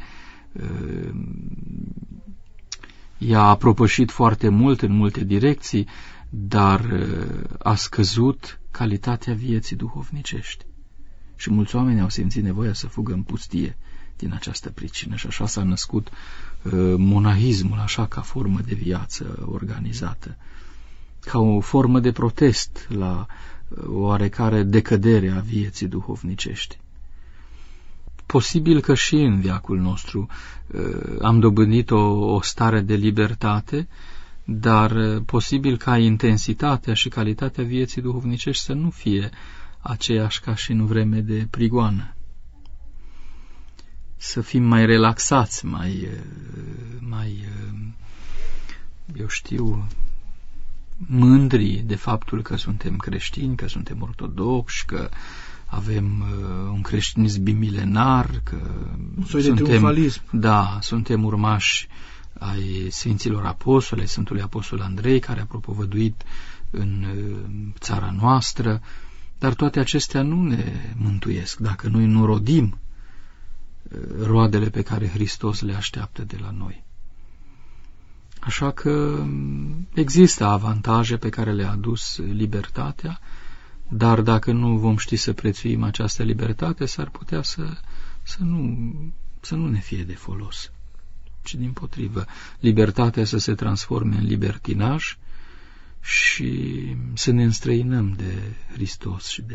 ea a propășit foarte mult în multe direcții, dar a scăzut calitatea vieții duhovnicești. Și mulți oameni au simțit nevoia să fugă în pustie din această pricină și așa s-a născut monahismul, așa ca formă de viață organizată, ca o formă de protest la oarecare decădere a vieții duhovnicești. Posibil că și în veacul nostru am dobândit o, o stare de libertate, dar posibil ca intensitatea și calitatea vieții duhovnicești să nu fie aceeași ca și în vreme de prigoană. Să fim mai relaxați, mai, mai, eu știu, mândri de faptul că suntem creștini, că suntem ortodoxi, că avem uh, un creștinism bimilenar, că un soi de suntem, triumfalism. Da, suntem urmași ai Sfinților Apostoli, ai Sfântului Apostol Andrei, care a propovăduit în uh, țara noastră, dar toate acestea nu ne mântuiesc dacă noi nu rodim uh, roadele pe care Hristos le așteaptă de la noi. Așa că există avantaje pe care le-a adus libertatea, dar dacă nu vom ști să prețuim această libertate, s-ar putea să, să, nu, să nu ne fie de folos, ci dimpotrivă, libertatea să se transforme în libertinaj și să ne înstrăinăm de Hristos și de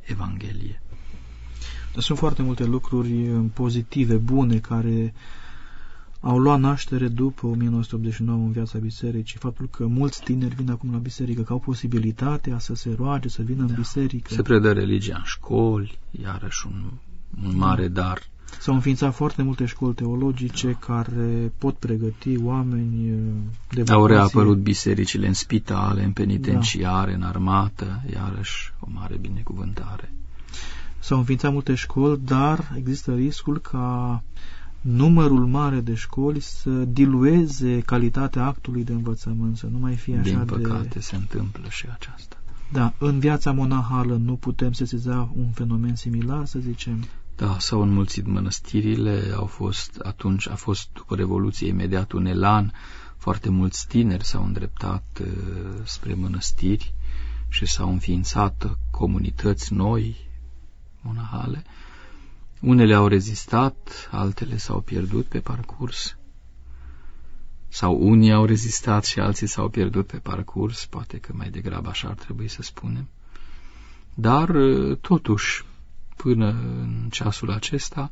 Evanghelie. Sunt foarte multe lucruri pozitive, bune, care au luat naștere după o mie nouă sute optzeci și nouă în viața bisericii. Faptul că mulți tineri vin acum la biserică, că au posibilitatea să se roage, să vină da. în biserică. Se predă religia în școli, iarăși un, un mare da. dar. S-au înființat foarte multe școli teologice da. care pot pregăti oameni de vocație. Au reapărut bisericile în spitale, în penitenciare, da. în armată, iarăși o mare binecuvântare. S-au înființat multe școli, dar există riscul ca numărul mare de școli să dilueze calitatea actului de învățământ, să nu mai fie așa de... Din păcate de... se întâmplă și aceasta. Da, în viața monahală nu putem sesiza un fenomen similar, să zicem? Da, s-au înmulțit mănăstirile, au fost, atunci a fost după Revoluție imediat un elan, foarte mulți tineri s-au îndreptat uh, spre mănăstiri și s-au înființat comunități noi, monahale. Unele au rezistat, altele s-au pierdut pe parcurs. Sau unii au rezistat și alții s-au pierdut pe parcurs, poate că mai degrabă așa ar trebui să spunem. Dar, totuși, până în ceasul acesta,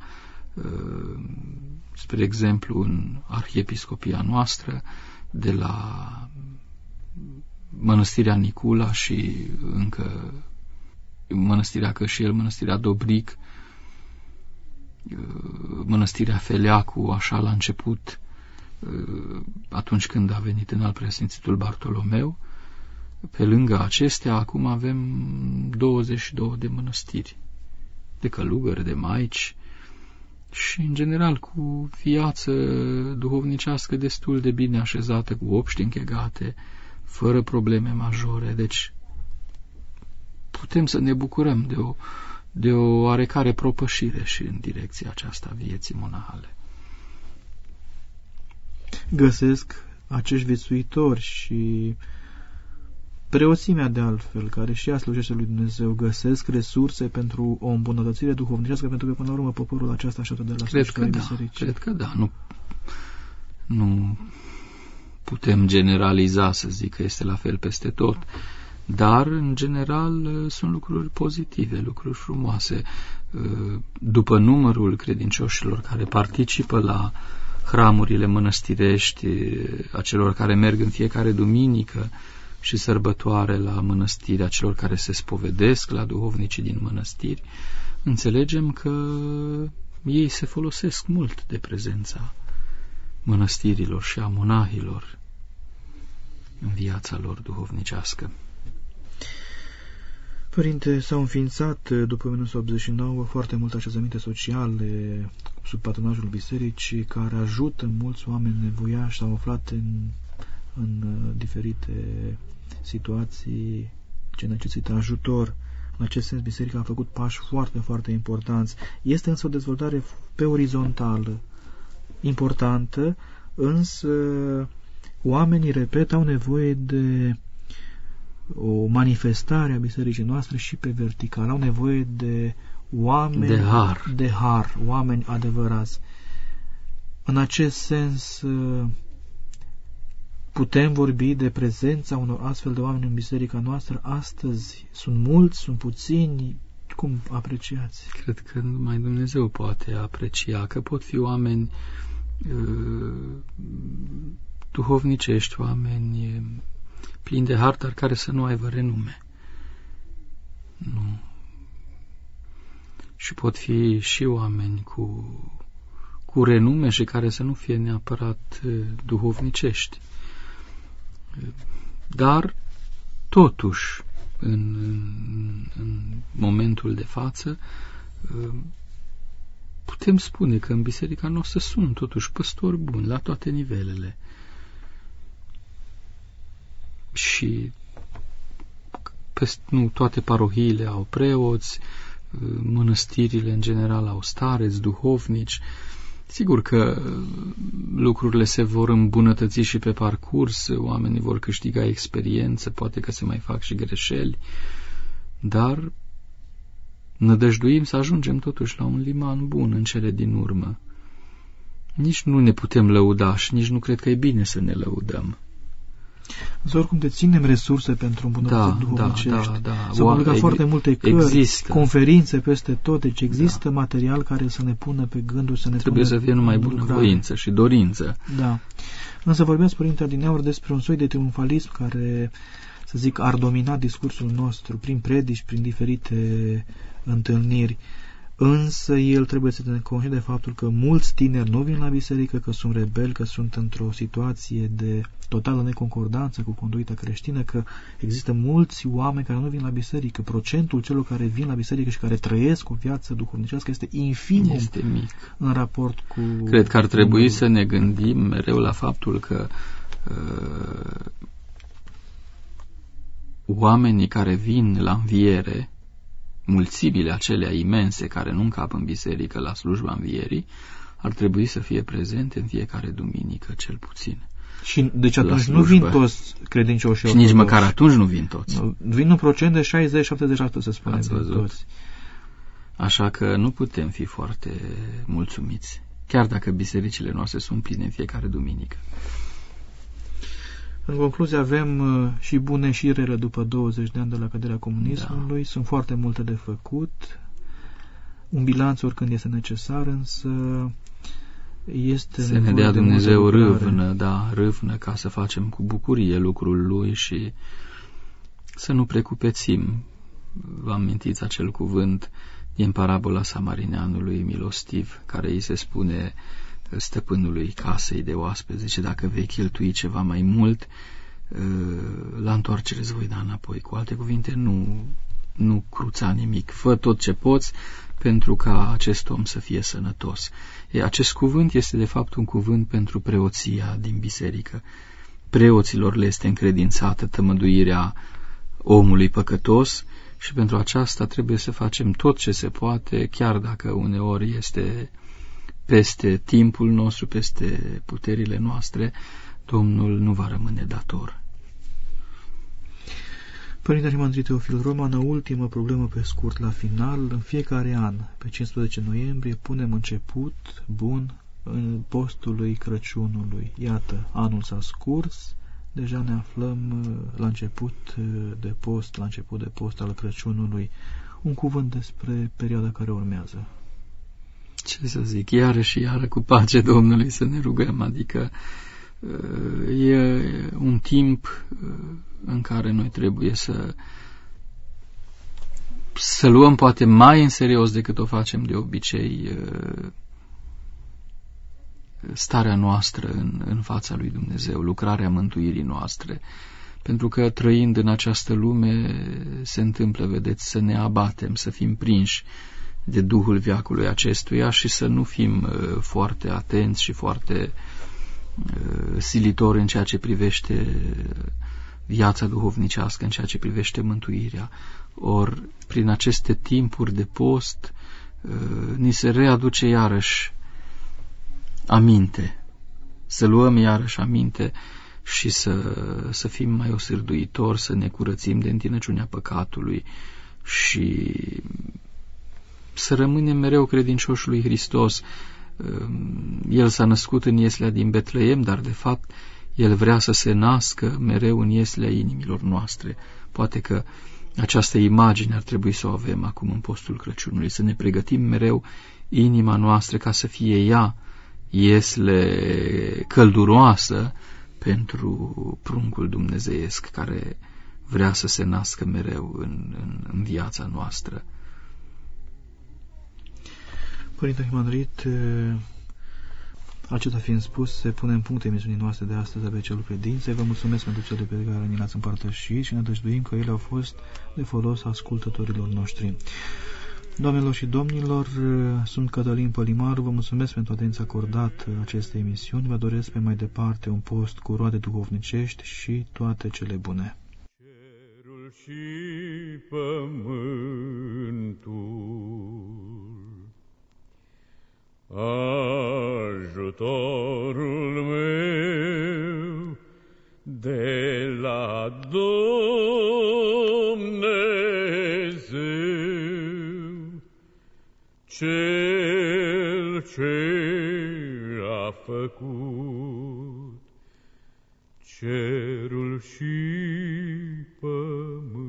spre exemplu, în arhiepiscopia noastră, de la Mănăstirea Nicula și încă Mănăstirea Cășel, Mănăstirea Dobric, Mănăstirea Feleacu, așa la început, atunci când a venit în al preasfințitul Bartolomeu. Pe lângă acestea, acum avem douăzeci și două de mănăstiri, de călugări, de maici și, în general, cu viață duhovnicească destul de bine așezată, cu obști închegate, fără probleme majore. Deci, putem să ne bucurăm de o, de o oarecare propășire și în direcția aceasta a vieții monahale. Găsesc acești viețuitori și preoțimea de altfel, care și ea slujește lui Dumnezeu, găsesc resurse pentru o îmbunătățire duhovnicească, pentru că până la urmă poporul acesta așa tot de la cred că da, bisericii. Cred că da, nu, nu putem generaliza să zic că este la fel peste tot, dar în general sunt lucruri pozitive, lucruri frumoase. După numărul credincioșilor care participă la hramurile mănăstirești, a celor care merg în fiecare duminică și sărbătoare la mănăstiri, a celor care se spovedesc la duhovnicii din mănăstiri, înțelegem că ei se folosesc mult de prezența mănăstirilor și a monahilor în viața lor duhovnicească. Părinte, s-au înființat după o mie nouă sute optzeci și nouă foarte multe așezăminte sociale sub patronajul bisericii care ajută mulți oameni nevoiași, s-au aflat în, în diferite situații ce necesită ajutor. În acest sens, biserica a făcut pași foarte, foarte importanți. Este însă o dezvoltare pe orizontală importantă, însă oamenii, repet, au nevoie de o manifestare a bisericii noastre și pe vertical. Au nevoie de oameni de har, de har, oameni adevărați. În acest sens, putem vorbi de prezența unor astfel de oameni în biserica noastră astăzi? Sunt mulți, sunt puțini? Cum apreciați? Cred că numai Dumnezeu poate aprecia că pot fi oameni uh, duhovnicești, oameni plini de har, dar care să nu aibă renume. Nu. Și pot fi și oameni cu, cu renume și care să nu fie neapărat duhovnicești. Dar, totuși, în, în, în momentul de față, putem spune că în biserica noastră sunt totuși păstori buni la toate nivelele. Și nu toate parohiile au preoți, mănăstirile în general au stareți, duhovnici. Sigur că lucrurile se vor îmbunătăți și pe parcurs, oamenii vor câștiga experiență, poate că se mai fac și greșeli, dar nădăjduim să ajungem totuși la un liman bun în cele din urmă. Nici nu ne putem lăuda și nici nu cred că e bine să ne lăudăm. Însă oricum deținem resurse pentru îmbunătățiri da, duhovnicești. Da, da, da. S-au publicat foarte multe cărți, există. conferințe peste tot, deci există da. material care să ne pună pe gânduri, să ne Trebuie pună să fie numai bunăvoință și dorință. Da. Însă vorbeați, Părinte Adineaur, despre un soi de triumfalism care, să zic, ar domina discursul nostru prin predici, prin diferite întâlniri. Însă el trebuie să ne conștient de faptul că mulți tineri nu vin la biserică, că sunt rebeli, că sunt într-o situație de totală neconcordanță cu conduita creștină, că există mulți oameni care nu vin la biserică. Procentul celor care vin la biserică și care trăiesc o viață duhovnicească este infimum, este mic în raport cu... Cred că ar trebui să ne gândim mereu la faptul că uh, oamenii care vin la înviere, mulțimile acelea imense care nu încap în biserică la slujba învierii, ar trebui să fie prezente în fiecare duminică, cel puțin. Și deci atunci nu vin toți credincioși. Și nici măcar atunci nu vin toți. Vin un procent de șaizeci șaptezeci la sută, să spunem. Ați văzut. Așa că nu putem fi foarte mulțumiți, chiar dacă bisericile noastre sunt pline în fiecare duminică. În concluzie, avem și bune și rele după douăzeci de ani de la căderea comunismului. Da. Sunt foarte multe de făcut. Un bilanț oricând este necesar, însă este să ne dea Dumnezeu râvnă, da, râvnă ca să facem cu bucurie lucrul Lui și să nu precupețim. Vă amintiți acel cuvânt din parabola samarineanului milostiv, care îi se spune stăpânului casei de oaspeți, zice, dacă vei cheltui ceva mai mult, la întoarcere îți voi da înapoi. Cu alte cuvinte, nu, nu cruța nimic, fă tot ce poți pentru ca acest om să fie sănătos. E, acest cuvânt este de fapt un cuvânt pentru preoția din biserică. Preoților le este încredințată tămăduirea omului păcătos și pentru aceasta trebuie să facem tot ce se poate, chiar dacă uneori este peste timpul nostru, peste puterile noastre, Domnul nu va rămâne dator. Părinte Arhimandrit Teofil Roman, o ultimă problemă pe scurt la final. În fiecare an, pe cincisprezece noiembrie, punem început bun în postului Crăciunului. Iată, anul s-a scurs, deja ne aflăm la început de post, la început de post al Crăciunului. Un cuvânt despre perioada care urmează. Ce să zic, iară și iară cu pace Domnului să ne rugăm, adică e un timp în care noi trebuie să să luăm poate mai în serios decât o facem de obicei starea noastră în, în fața lui Dumnezeu, lucrarea mântuirii noastre, pentru că trăind în această lume se întâmplă, vedeți, să ne abatem, să fim prinși de Duhul veacului acestuia și să nu fim uh, foarte atenți și foarte uh, silitori în ceea ce privește viața duhovnicească, în ceea ce privește mântuirea. Or, prin aceste timpuri de post, uh, ni se readuce iarăși aminte, să luăm iarăși aminte și să, să fim mai osârduitori, să ne curățim de întinăciunea păcatului și să rămânem mereu credincioși lui Hristos. El s-a născut în ieslea din Betleem, dar de fapt El vrea să se nască mereu în ieslea inimilor noastre. Poate că această imagine ar trebui să o avem acum în postul Crăciunului, să ne pregătim mereu inima noastră ca să fie ea iesle călduroasă pentru pruncul dumnezeiesc care vrea să se nască mereu în, în, în viața noastră. Părinte Arhimandrit, acesta fiind spus, se pune în punct emisiunii noastre de astăzi pe celul credinței. Vă mulțumesc pentru cele pe care ni le-ați împărtășit și ne dăjduim că ele au fost de folos ascultătorilor noștri. Doamnelor și domnilor, sunt Cătălin Pălimaru, vă mulțumesc pentru atenția acordată acestei emisiuni, vă doresc pe mai departe un post cu roade duhovnicești și toate cele bune. Cerul și pământul, ajutorul meu de la Dumnezeu, Cel ce a făcut cerul și pământul.